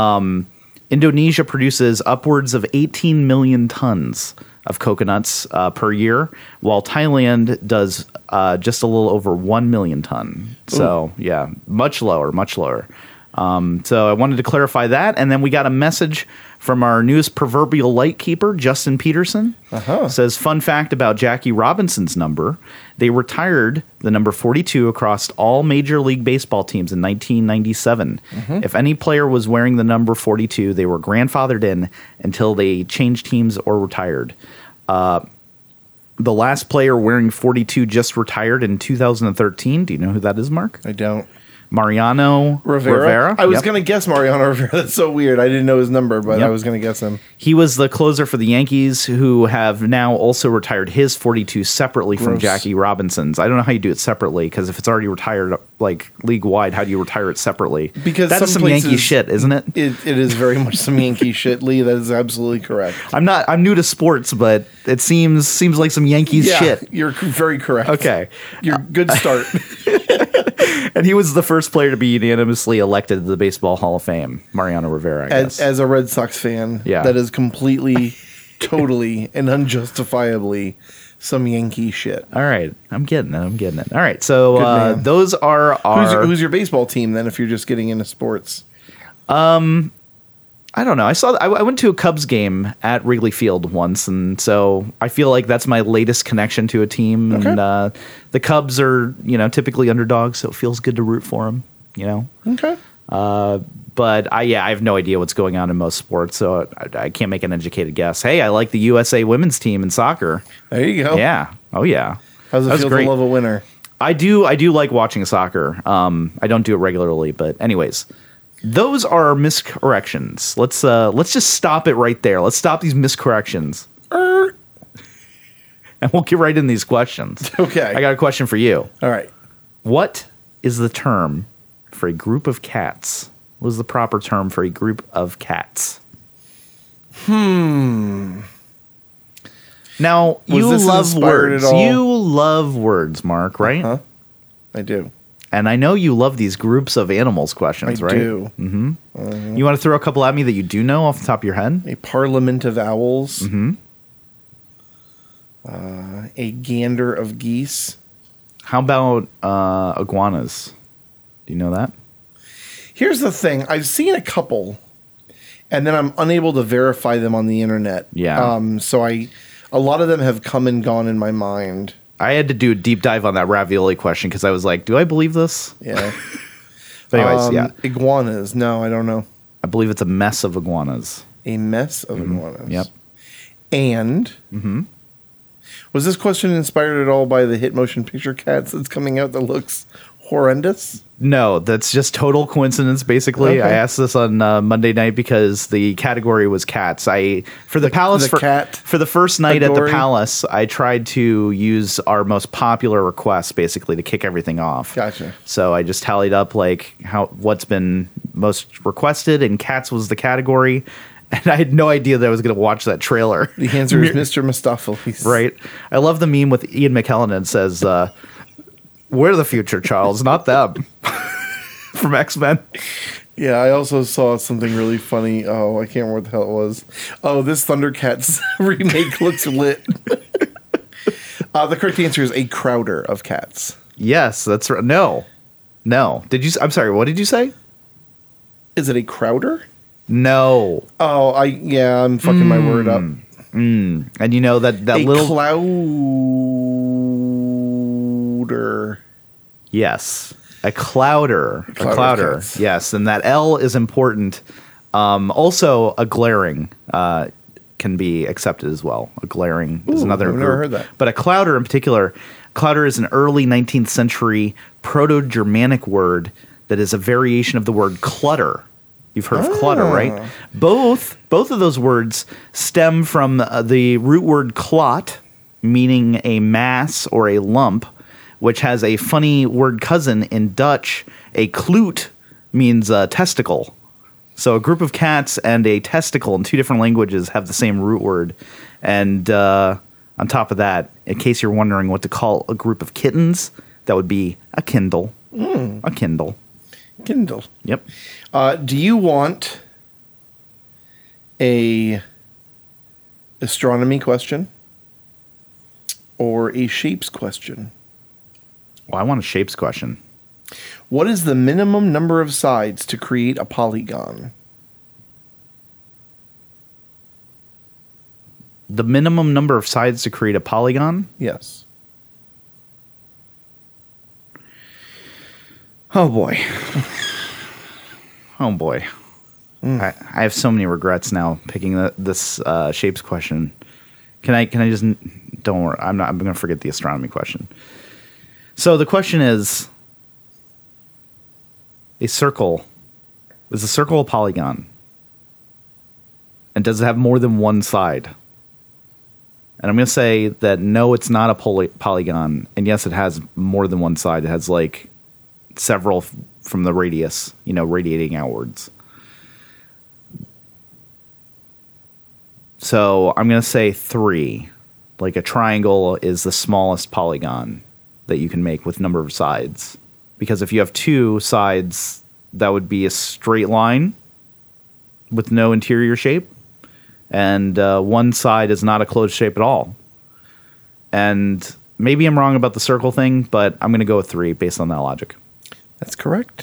Indonesia produces upwards of 18 million tons of coconuts per year, while Thailand does just a little over 1 million ton. So, yeah, much lower, much lower. So I wanted to clarify that. And then we got a message from our newest proverbial light keeper, Justin Peterson. Says, fun fact about Jackie Robinson's number. They retired the number 42 across all Major League Baseball teams in 1997. If any player was wearing the number 42, they were grandfathered in until they changed teams or retired. The last player wearing 42 just retired in 2013. Do you know who that is, Mark? I don't. Mariano Rivera. I was going to guess Mariano Rivera. That's so weird. I didn't know his number, but I was going to guess him. He was the closer for the Yankees, who have now also retired his 42 separately from Jackie Robinson's. I don't know how you do it separately, because if it's already retired, like league-wide, how do you retire it separately? Because that is some Yankee shit, isn't it? It is very much some Yankee shit, Lee. That is absolutely correct. I'm new to sports, but it seems like some Yankees shit. You're very correct. Okay. You're good start. And he was the first player to be unanimously elected to the Baseball Hall of Fame, Mariano Rivera, I guess. As a Red Sox fan, that is completely, totally, and unjustifiably some Yankee shit. All right. I'm getting it. All right. So those are our... Who's your baseball team, then, if you're just getting into sports? I don't know. I went to a Cubs game at Wrigley Field once, and so I feel like that's my latest connection to a team. Okay. And the Cubs are, typically underdogs, so it feels good to root for them. Okay. But I have no idea what's going on in most sports, so I can't make an educated guess. Hey, I like the USA women's team in soccer. There you go. Yeah. Oh yeah. How's it That was feel great. to love a winner? I do like watching soccer. I don't do it regularly, but anyways, those are miscorrections. Let's just stop it right there. Let's stop these miscorrections. And we'll get right in these questions. Okay. I got a question for you. All right. What is the term for a group of cats? What is the proper term for a group of cats? Now, you this love inspired words. at all? You love words, Mark, right? Huh? I do. And I know you love these groups of animals questions, I right? do. You want to throw a couple at me that you do know off the top of your head? A parliament of owls. A gander of geese. How about iguanas? Do you know that? Here's the thing. I've seen a couple, and then I'm unable to verify them on the internet. Yeah. So a lot of them have come and gone in my mind. I had to do a deep dive on that ravioli question because I was like, do I believe this? Yeah. But anyways, yeah. Iguanas. No, I don't know. I believe it's a mess of iguanas. A mess of iguanas. Yep. And was this question inspired at all by the hit motion picture Cats that's coming out that looks horrendous? No, that's just total coincidence. Basically, Okay. I asked this on Monday night because the category was cats. For the palace for the first night at the category? palace, I tried to use our most popular requests basically to kick everything off. Gotcha. So I just tallied up like what's been most requested, and cats was the category. And I had no idea that I was going to watch that trailer. The answer is Mr. Mistopheles. Right. I love the meme with Ian McKellen and says, "We're the future, Charles, not them." From X-Men. Yeah, I also saw something really funny. Oh, I can't remember what the hell it was. Oh, this Thundercats remake looks lit. The correct answer is a crowder of cats. Yes, that's right. No. I'm sorry. What did you say? Is it a crowder? No. Oh, I'm fucking my word up. And you know that A little clouder. yes, a clouder. A clouder of cats. Yes, and that L is important. Also, a glaring can be accepted as well. A glaring is Ooh, another I've group. never heard that. But a clouder in particular, clouder is an early 19th century Proto-Germanic word that is a variation of the word clutter. You've heard of clutter, right? Both of those words stem from the root word clot, meaning a mass or a lump, which has a funny word cousin in Dutch. A kloot means testicle. So a group of cats and a testicle in two different languages have the same root word. And on top of that, in case you're wondering what to call a group of kittens, that would be a Kindle. A Kindle. Kindle. Yep. Do you want a astronomy question or a shapes question? Well, I want a shapes question. What is the minimum number of sides to create a polygon? The minimum number of sides to create a polygon? Yes. Oh boy. Oh boy. I have so many regrets now picking this shapes question. Can I just don't worry. I'm going to forget the astronomy question. So the question is, is a circle a polygon? And does it have more than one side? And I'm going to say that no, it's not a polygon. And yes, it has more than one side. It has like several from the radius, radiating outwards. So I'm going to say 3. Like a triangle is the smallest polygon that you can make with number of sides. Because if you have 2 sides, that would be a straight line with no interior shape. And one side is not a closed shape at all. And maybe I'm wrong about the circle thing, but I'm going to go with 3 based on that logic. That's correct.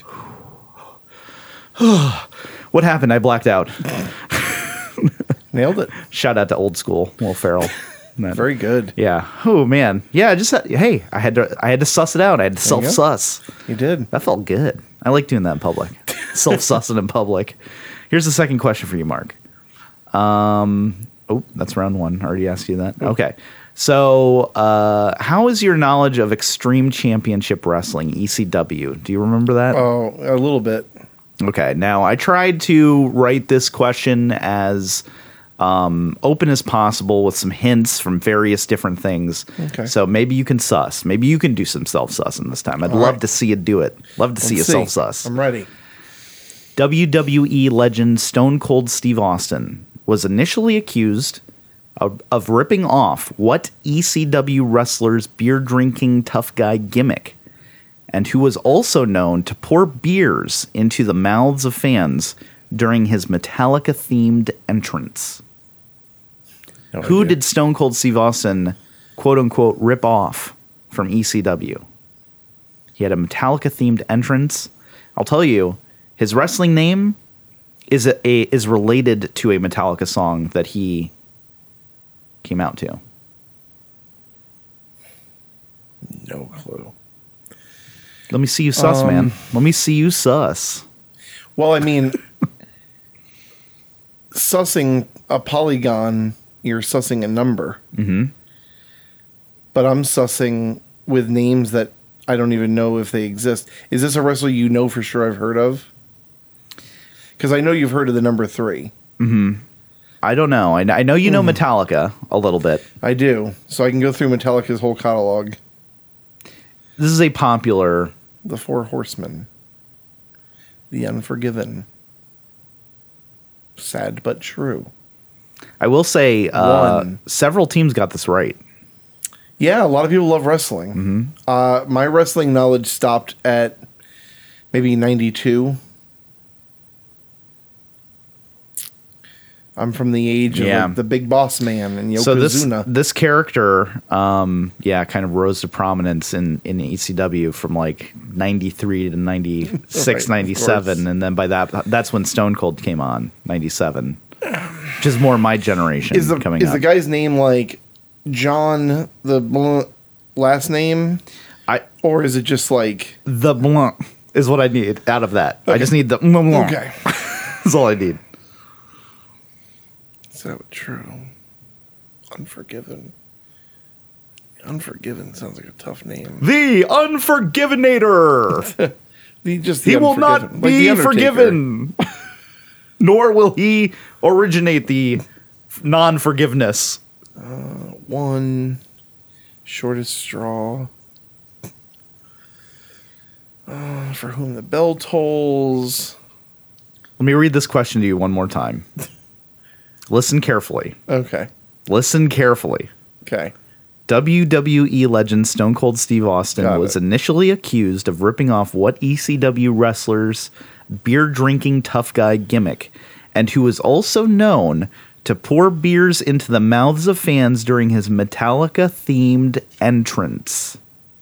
What happened? I blacked out. Nailed it. Shout out to old school Will Ferrell. Very good. Yeah. Oh man. Yeah. I had to suss it out. I had to self-suss. You did. That felt good. I like doing that in public. Self-sussing in public. Here's the second question for you, Mark. That's round 1. I already asked you that. Okay. So, how is your knowledge of Extreme Championship Wrestling, ECW? Do you remember that? Oh, a little bit. Okay, now I tried to write this question as open as possible with some hints from various different things. Okay. So maybe you can suss. Maybe you can do some self-sussing this time. I'd love to see you do it. Love to see you self-suss. I'm ready. WWE legend Stone Cold Steve Austin was initially accused of ripping off what ECW wrestler's beer-drinking tough guy gimmick, and who was also known to pour beers into the mouths of fans during his Metallica-themed entrance. No Who idea. did Stone Cold Steve Austin, quote-unquote, rip off from ECW? He had a Metallica-themed entrance. I'll tell you, his wrestling name is related to a Metallica song that he came out to. No clue. Let me see you sus, man. Let me see you sus. Well, I mean, sussing a polygon, you're sussing a number. Mm-hmm. But I'm sussing with names that I don't even know if they exist. Is this a wrestler you know for sure I've heard of? Because I know you've heard of the number 3. I don't know. I know you know Metallica a little bit. I do. So I can go through Metallica's whole catalog. This is a popular... The Four Horsemen. The Unforgiven. Sad but true. I will say One. several teams got this right. Yeah, a lot of people love wrestling. My wrestling knowledge stopped at maybe 92. I'm from the age of like, the Big Boss Man and Yokozuna. So this character, kind of rose to prominence in ECW from like 93 to 96, Right, 97. And then by that's when Stone Cold came on, 97. Which is more my generation coming up. Is the guy's name like John the last name? Or is it just like... The blunt is what I need out of that. Okay. I just need the blunt. Okay. That's all I need. Is that true? Unforgiven. Unforgiven sounds like a tough name. The Unforgivenator. He will not be forgiven. Nor will he originate the non-forgiveness. One shortest straw. For whom the bell tolls. Let me read this question to you one more time. Listen carefully. Okay. Listen carefully. Okay. WWE legend Stone Cold Steve Austin was initially accused of ripping off what ECW wrestler's beer-drinking tough guy gimmick, and who was also known to pour beers into the mouths of fans during his Metallica-themed entrance.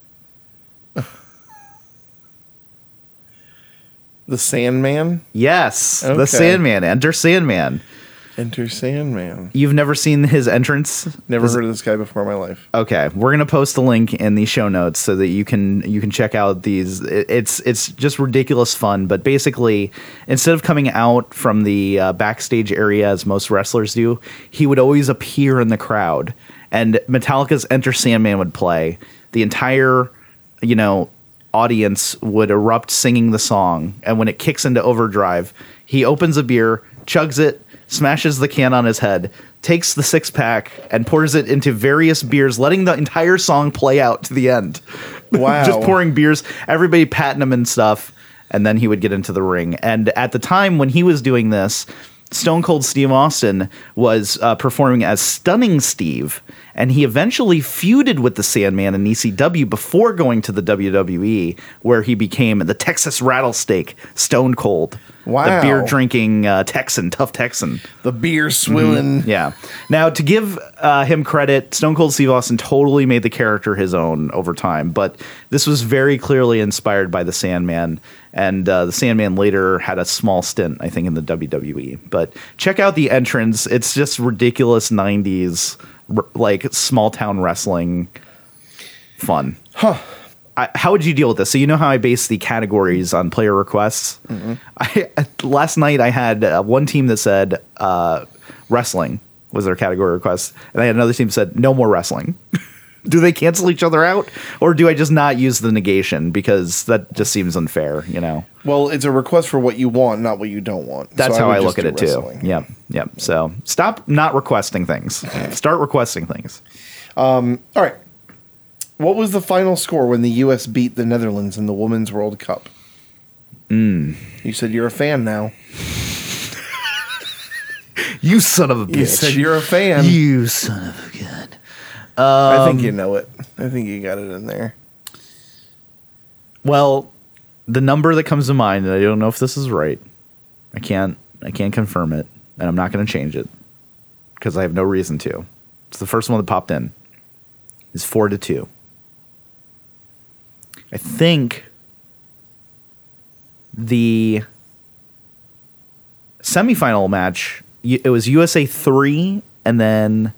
The Sandman? Yes, okay. The Sandman. Enter Sandman. Enter Sandman. You've never seen his entrance? Never heard of this guy before in my life. Okay, we're gonna post a link in the show notes so that you can check out these. It's just ridiculous fun. But basically, instead of coming out from the backstage area as most wrestlers do, he would always appear in the crowd, and Metallica's Enter Sandman would play. The entire, audience would erupt singing the song, and when it kicks into overdrive, he opens a beer, chugs it, smashes the can on his head, takes the 6-pack, and pours it into various beers, letting the entire song play out to the end. Wow. Just pouring beers, everybody patting him and stuff, and then he would get into the ring. And at the time when he was doing this, Stone Cold Steve Austin was performing as Stunning Steve, and he eventually feuded with the Sandman in ECW before going to the WWE, where he became the Texas Rattlesnake Stone Cold. Wow. The beer-drinking Texan, tough Texan. The beer swilling. Mm-hmm. Yeah. Now, to give him credit, Stone Cold Steve Austin totally made the character his own over time, but this was very clearly inspired by the Sandman, and the Sandman later had a small stint, I think, in the WWE. But check out the entrance. It's just ridiculous 90s, like, small-town wrestling fun. Huh. How would you deal with this? So you know how I base the categories on player requests? Mm-hmm. Last night I had one team that said wrestling, was their category request. And I had another team said, no more wrestling. Do they cancel each other out? Or do I just not use the negation? Because that just seems unfair, you know? Well, it's a request for what you want, not what you don't want. That's So how would I just look at do it wrestling. too. Yep. So stop not requesting things. Start requesting things. All right. What was the final score when the U.S. beat the Netherlands in the Women's World Cup? You said you're a fan now. You son of a bitch. You said you're a fan. You son of a gun. I think you know it. I think you got it in there. Well, the number that comes to mind, and I don't know if this is right. I can't confirm it, and I'm not going to change it because I have no reason to. It's the first one that popped in. Is 4-2. I think the semifinal match, it was USA 3, and then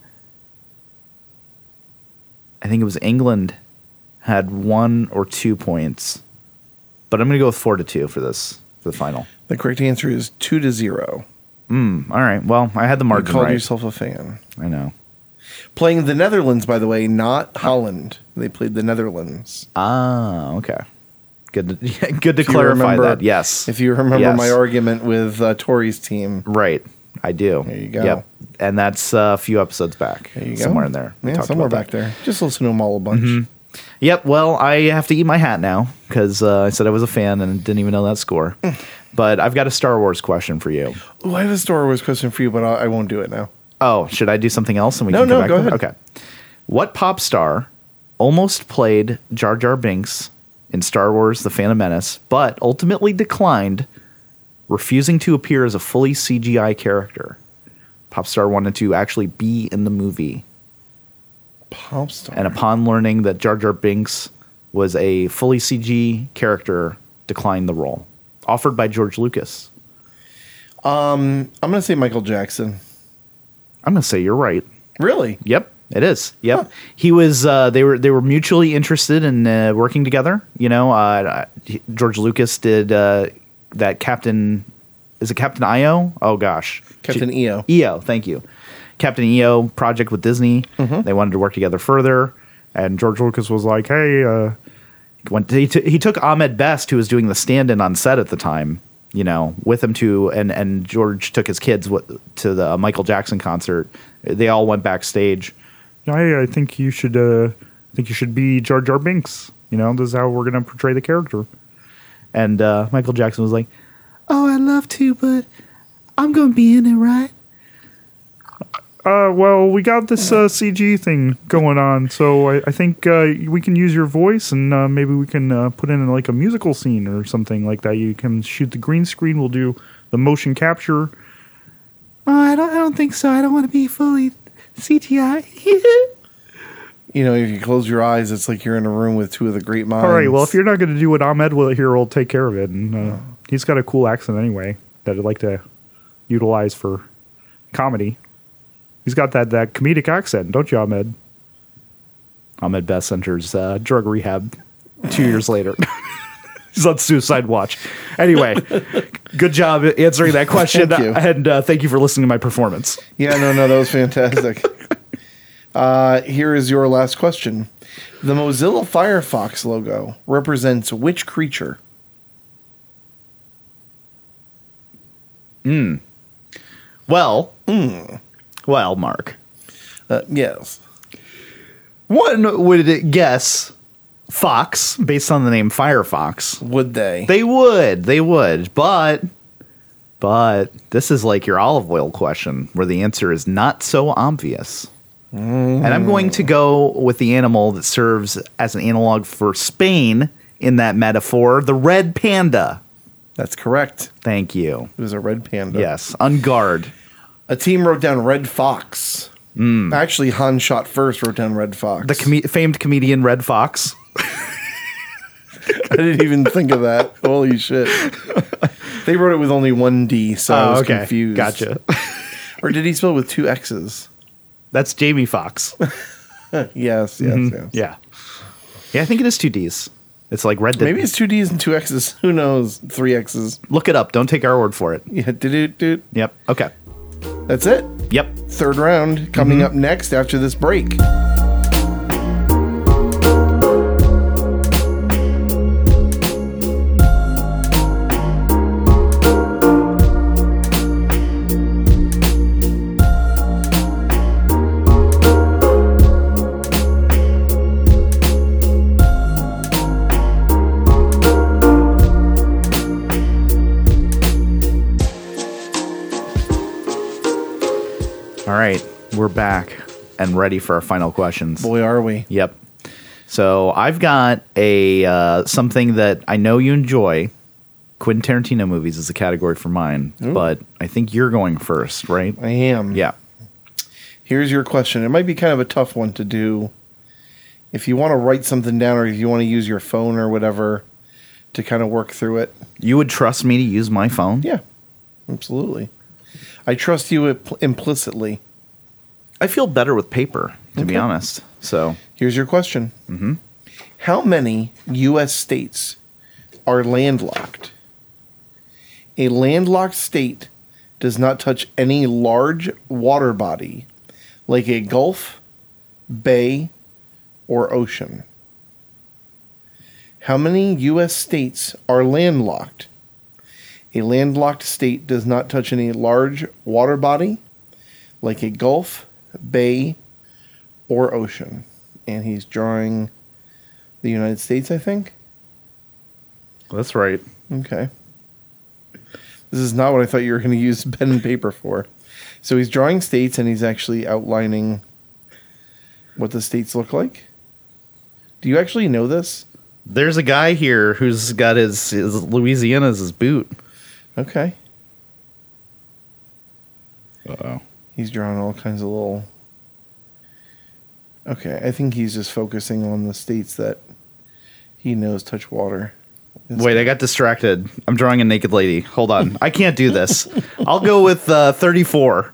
I think it was England had 1 or 2 points. But I'm going to go with 4-2 for the final. The correct answer is 2-0. All right. Well, I had the You margin called right. yourself a fan. I know. Playing the Netherlands, by the way, not Holland. They played the Netherlands. Ah, okay. Good to you clarify remember- that. Yes. If you remember Yes. my argument with Tori's team. Right. I do. There you go. Yep. And that's a few episodes back. There you go. Somewhere in there. We Yeah, talked somewhere about back there. Just listen to them all a bunch. Yep. Well, I have to eat my hat now because I said I was a fan and didn't even know that score. But I've got a Star Wars question for you. Oh, I have a Star Wars question for you, but I won't do it now. Oh, should I do something else and we No, can come no, back go to it? ahead. Okay. What pop star almost played Jar Jar Binks in Star Wars The Phantom Menace, but ultimately declined, refusing to appear as a fully CGI character? Pop star wanted to actually be in the movie, Pop star. and upon learning that Jar Jar Binks was a fully CG character, declined the role. Offered by George Lucas. I'm going to say Michael Jackson. I'm going to say you're right. Really? Yep, it is. Yep, Huh. he was. They were mutually interested in working together. You know, George Lucas did that Captain. Is it Captain EO? Oh gosh, Captain EO. EO. Thank you, Captain EO project with Disney. They wanted to work together further, and George Lucas was like, "Hey." He took Ahmed Best, who was doing the stand-in on set at the time, you know, with him to, and George took his kids to the Michael Jackson concert. They all went backstage. Hey, I think you should be Jar Jar Binks. You know, this is how we're gonna portray the character. And Michael Jackson was like, "Oh, I'd love to, but I'm gonna be in it, right?" Well, we got this CG thing going on, so I think we can use your voice, and maybe we can put in like a musical scene or something like that. You can shoot the green screen. We'll do the motion capture. Oh, I don't think so. I don't want to be fully CGI. You know, if you close your eyes, it's like you're in a room with two of the great minds. All right. Well, if you're not going to do it, Ahmed will take care of it, and he's got a cool accent anyway that I'd like to utilize for comedy. He's got that comedic accent, don't you, Ahmed? Ahmed Best enters drug rehab 2 years later. He's on suicide watch. Anyway, good job answering that question. Thank you. And thank you for listening to my performance. Yeah, no, that was fantastic. Here is your last question. The Mozilla Firefox logo represents which creature? Well, Mark. Yes. One would guess fox based on the name Firefox. Would they? They would, but this is like your olive oil question where the answer is not so obvious. And I'm going to go with the animal that serves as an analog for Spain in that metaphor, the red panda. That's correct. Thank you. It was a red panda. Yes, on guard. A team wrote down Red Fox. Actually, Han Shot First wrote down Red Fox. The famed comedian Red Fox. I didn't even think of that. Holy shit. They wrote it with only one D, so I was confused. Gotcha. Or did he spell it with two X's? That's Jamie Foxx. Yes. Yeah. Yeah, I think it is two Ds. It's like Red Dead. Maybe it's two D's and two X's. Who knows? Three X's. Look it up. Don't take our word for it. Yeah, dude. Yep. Okay. That's it. Yep. Third round coming up next after this break. All right, we're back and ready for our final questions. Boy, are we. Yep. So I've got a something that I know you enjoy. Quentin Tarantino movies is a category for mine, but I think you're going first, right? I am. Yeah. Here's your question. It might be kind of a tough one to do. If you want to write something down or if you want to use your phone or whatever to kind of work through it. You would trust me to use my phone? Yeah, absolutely. I trust you implicitly. I feel better with paper, to be honest. So here's your question. Mm-hmm. How many U.S. states are landlocked? A landlocked state does not touch any large water body like a gulf, bay, or ocean. How many U.S. states are landlocked? A landlocked state does not touch any large water body like a gulf, bay, or ocean. And he's drawing the United States, I think. that's right. Okay. This is not what I thought you were going to use pen and paper for. So he's drawing states and he's actually outlining what the states look like. Do you actually know this? There's a guy here who's got his Louisiana as his boot. Okay. Uh-oh. He's drawing all kinds of little... Okay, I think he's just focusing on the states that he knows touch water. Wait, I got distracted. I'm drawing a naked lady. Hold on. I can't do this. I'll go with 34.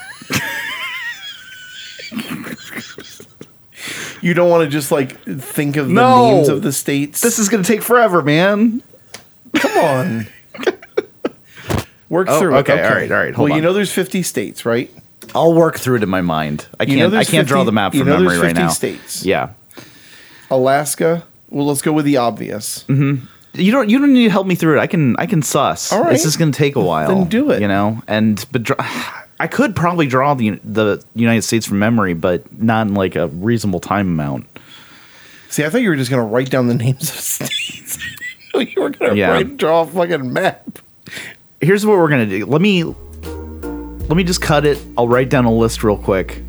You don't want to just, like, think of the No! names of the states? This is going to take forever, man. Come on. Work through it. okay, all right, hold Well, you on. know there's 50 states, right? I'll work through it in my mind. I You know can't. I there's can't draw 50 the map you from know memory there's right 50 now. states. Yeah. Alaska. Well, let's go with the obvious. You don't need to help me through it. I can suss. All right. This is going to take a while. Then do it. You know, I could probably draw the United States from memory, but not in like a reasonable time amount. See, I thought you were just going to write down the names of states. You were going to draw a fucking map. Here's what we're going to do. Let me just cut it. I'll write down a list real quick.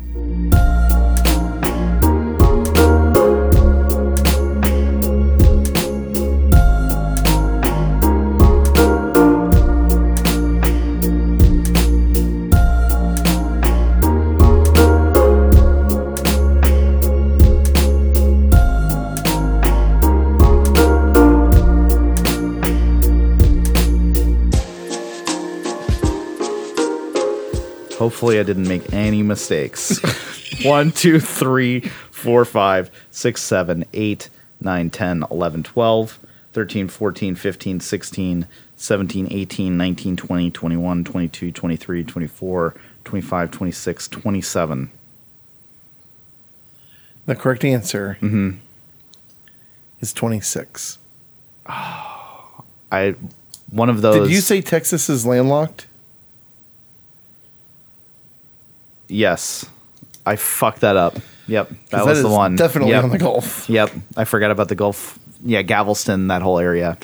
Hopefully I didn't make any mistakes. 1, 2, 3, 4, 5, 6, 7, 8, 9, 10, 11, 12, 13, 14, 15, 16, 17, 18, 19, 20, 21, 22, 23, 24, 25, 26, 27. The correct answer is 26. One of those. Did you say Texas is landlocked? Yes. I fucked that up. Yep. That 'Cause was is the one. Definitely Yep. on the Gulf. Yep. I forgot about the Gulf. Yeah, Galveston, that whole area.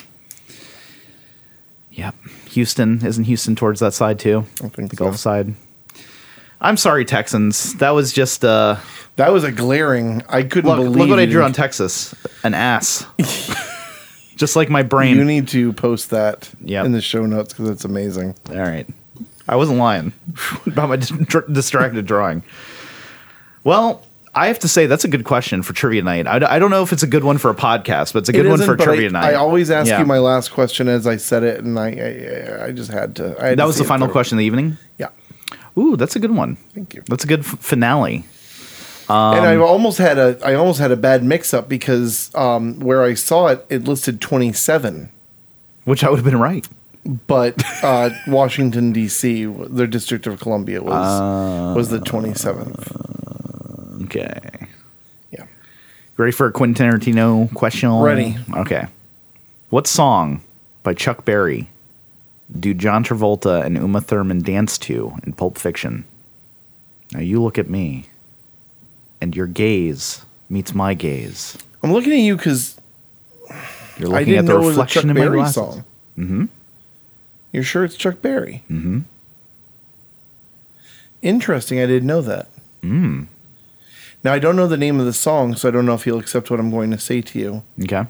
Yep. Houston. Isn't Houston towards that side too? I think the so. Gulf side. I'm sorry, Texans. That was just That was a glaring. I couldn't believe. look what I you drew on didn't- Texas. An ass. Just like my brain. You need to post that Yep. in the show notes because it's amazing. All right. I wasn't lying about my distracted drawing. Well, I have to say that's a good question for trivia night. I don't know if it's a good one for a podcast, but it's a good one for trivia night. I always ask Yeah. you my last question as I said it, and I just had to. I had That to was see the it final through. question of the evening? Yeah, Ooh, that's a good one. thank you. That's a good finale. And I almost had a bad mix up because where I saw it, it listed 27. Which I would have been right. But Washington, D.C., their District of Columbia was the 27th. Okay. Yeah. Ready for a Quentin Tarantino question? Ready. Okay. What song by Chuck Berry do John Travolta and Uma Thurman dance to in Pulp Fiction? Now you look at me, and your gaze meets my gaze. I'm looking at you because You're looking at the reflection in my glasses. Song. Mm-hmm. You're sure it's Chuck Berry? Mm-hmm. Interesting. I didn't know that. Mm. Now, I don't know the name of the song, so I don't know if you'll accept what I'm going to say to you. Okay.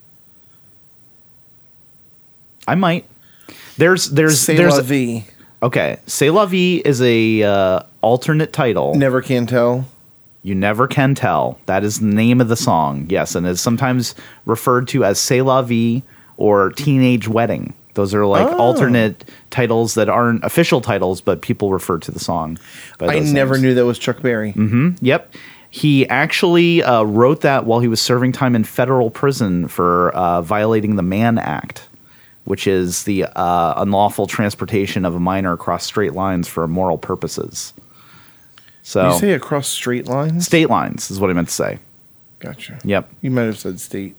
I might. There's C'est la vie. Okay. C'est la vie is a alternate title. Never Can Tell. You Never Can Tell. That is the name of the song. Yes, and is sometimes referred to as C'est la vie or Teenage Wedding. Those are like alternate titles that aren't official titles, but people refer to the song by those I never names. knew that was Chuck Berry. Mm-hmm. Yep. He actually wrote that while he was serving time in federal prison for violating the Mann Act, which is the unlawful transportation of a minor across straight lines for immoral purposes. So You say across straight lines? state lines is what I meant to say. Gotcha. Yep. You might have said state.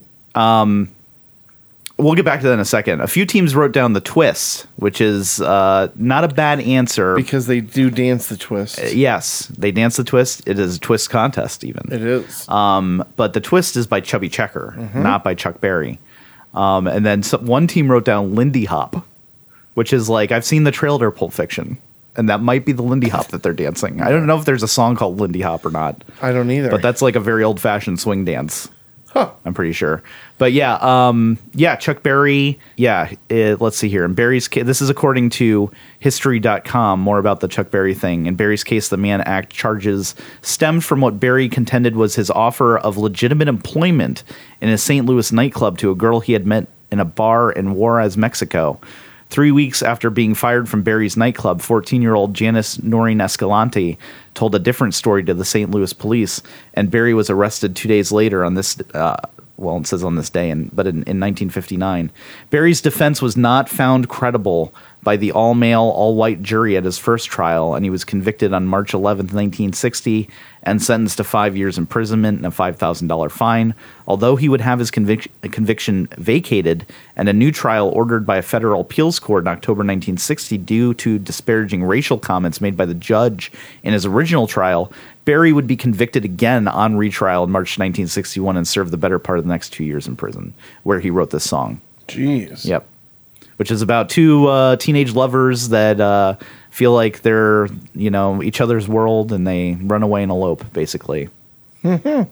We'll get back to that in a second. A few teams wrote down the twist, which is not a bad answer. Because they do dance the twist. Yes, they dance the twist. It is a twist contest even. It is. But the twist is by Chubby Checker, not by Chuck Berry. And then one team wrote down Lindy Hop, which is like, I've seen the trailer to Pulp Fiction, and that might be the Lindy Hop that they're dancing. I don't know if there's a song called Lindy Hop or not. I don't either. But that's like a very old-fashioned swing dance. Huh. I'm pretty sure. But yeah, Chuck Berry. Yeah, let's see here. In Berry's case, this is according to History.com, more about the Chuck Berry thing. In Berry's case, the Mann Act charges stemmed from what Berry contended was his offer of legitimate employment in a St. Louis nightclub to a girl he had met in a bar in Juarez, Mexico. 3 weeks after being fired from Berry's nightclub, 14-year-old Janice Noreen Escalante told a different story to the St. Louis police, and Berry was arrested 2 days later on this, it says on this day, but in 1959. Berry's defense was not found credible by the all-male, all-white jury at his first trial, and he was convicted on March 11, 1960, and sentenced to 5 years imprisonment and a $5,000 fine. Although he would have his conviction vacated and a new trial ordered by a federal appeals court in October 1960 due to disparaging racial comments made by the judge in his original trial, Berry would be convicted again on retrial in March 1961 and serve the better part of the next 2 years in prison, where he wrote this song. Jeez. Yep. Which is about two teenage lovers that feel like they're, each other's world, and they run away and elope, basically. Mm-hmm.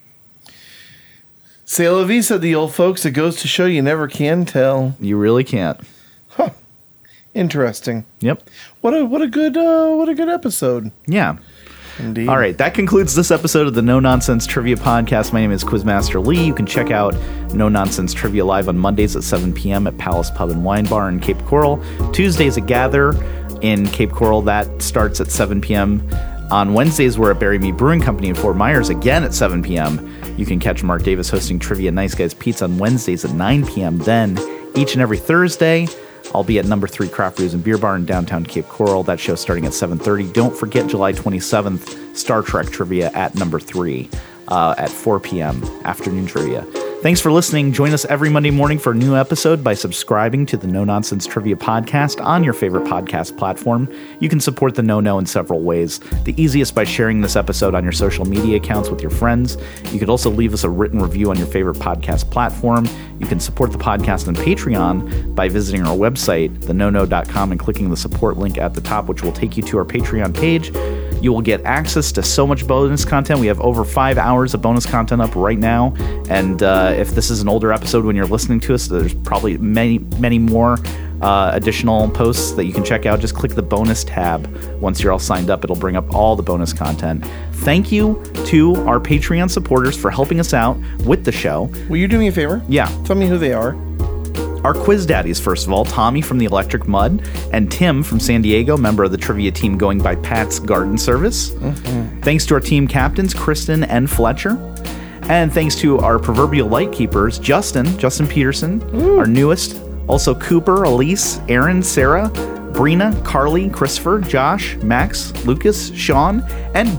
C'est la vie, said the old folks. It goes to show you never can tell. You really can't. Huh. Interesting. Yep. What a good episode. Yeah. Indeed. All right, that concludes this episode of the No Nonsense Trivia Podcast. My name is Quizmaster Lee. You can check out No Nonsense Trivia live on Mondays at 7 p.m. at Palace Pub and Wine Bar in Cape Coral. Tuesdays at Gather in Cape Coral. That starts at 7 p.m. On Wednesdays, we're at Bury Me Brewing Company in Fort Myers, again at 7 p.m. You can catch Mark Davis hosting Trivia Nice Guys Pizza on Wednesdays at 9 p.m. Then, each and every Thursday, I'll be at Number 3 Craft Brews and Beer Bar in downtown Cape Coral. That show's starting at 7:30. Don't forget July 27th, Star Trek Trivia at Number 3 at 4 p.m. Afternoon Trivia. Thanks for listening. Join us every Monday morning for a new episode by subscribing to the No Nonsense Trivia Podcast on your favorite podcast platform. You can support the No in several ways. The easiest by sharing this episode on your social media accounts with your friends. You could also leave us a written review on your favorite podcast platform. You can support the podcast on Patreon by visiting our website, thenono.com, and clicking the support link at the top, which will take you to our Patreon page. You will get access to so much bonus content. We have over 5 hours of bonus content up right now. And if this is an older episode when you're listening to us, there's probably many, many more additional posts that you can check out. Just click the bonus tab. Once you're all signed up, it'll bring up all the bonus content. Thank you to our Patreon supporters for helping us out with the show. Will you do me a favor? Yeah. Tell me who they are. Our quiz daddies, first of all, Tommy from the Electric Mud and Tim from San Diego, member of the trivia team going by Pat's Garden Service. Mm-hmm. Thanks to our team captains, Kristen and Fletcher. And thanks to our proverbial light keepers, Justin Peterson, our newest Also, Cooper, Elise, Aaron, Sarah, Brina, Carly, Christopher, Josh, Max, Lucas, Sean, and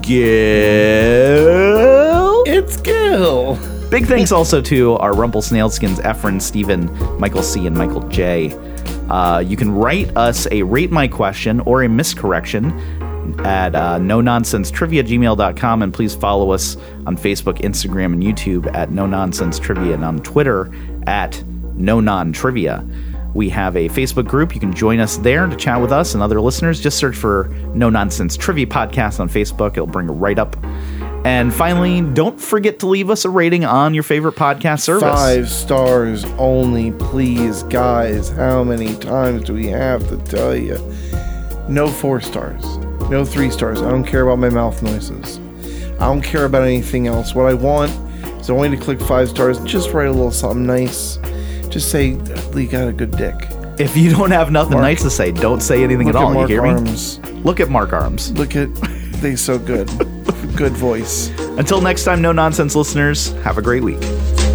Gil. It's Gil. Big thanks also to our Rumple Snailskins, Efren, Steven, Michael C, and Michael J. You can write us a Rate My Question or a miscorrection at nononsensetrivia@gmail.com, and please follow us on Facebook, Instagram, and YouTube at No Nonsense Trivia, and on Twitter at No Non Trivia. We have a Facebook group. You can join us there to chat with us and other listeners. Just search for No Nonsense Trivia Podcast on Facebook. It'll bring it right up. And finally, don't forget to leave us a rating on your favorite podcast service. 5 stars only, please. Guys, how many times do we have to tell you? No 4 stars. No 3 stars. I don't care about my mouth noises. I don't care about anything else. What I want is only to click 5 stars and just write a little something nice. Just say, Lee got a good dick. If you don't have nothing nice to say, don't say anything at all. Mark You hear Arms. me? Look at Mark Arms. Look at, they so good. Good voice. Until next time, No Nonsense listeners, have a great week.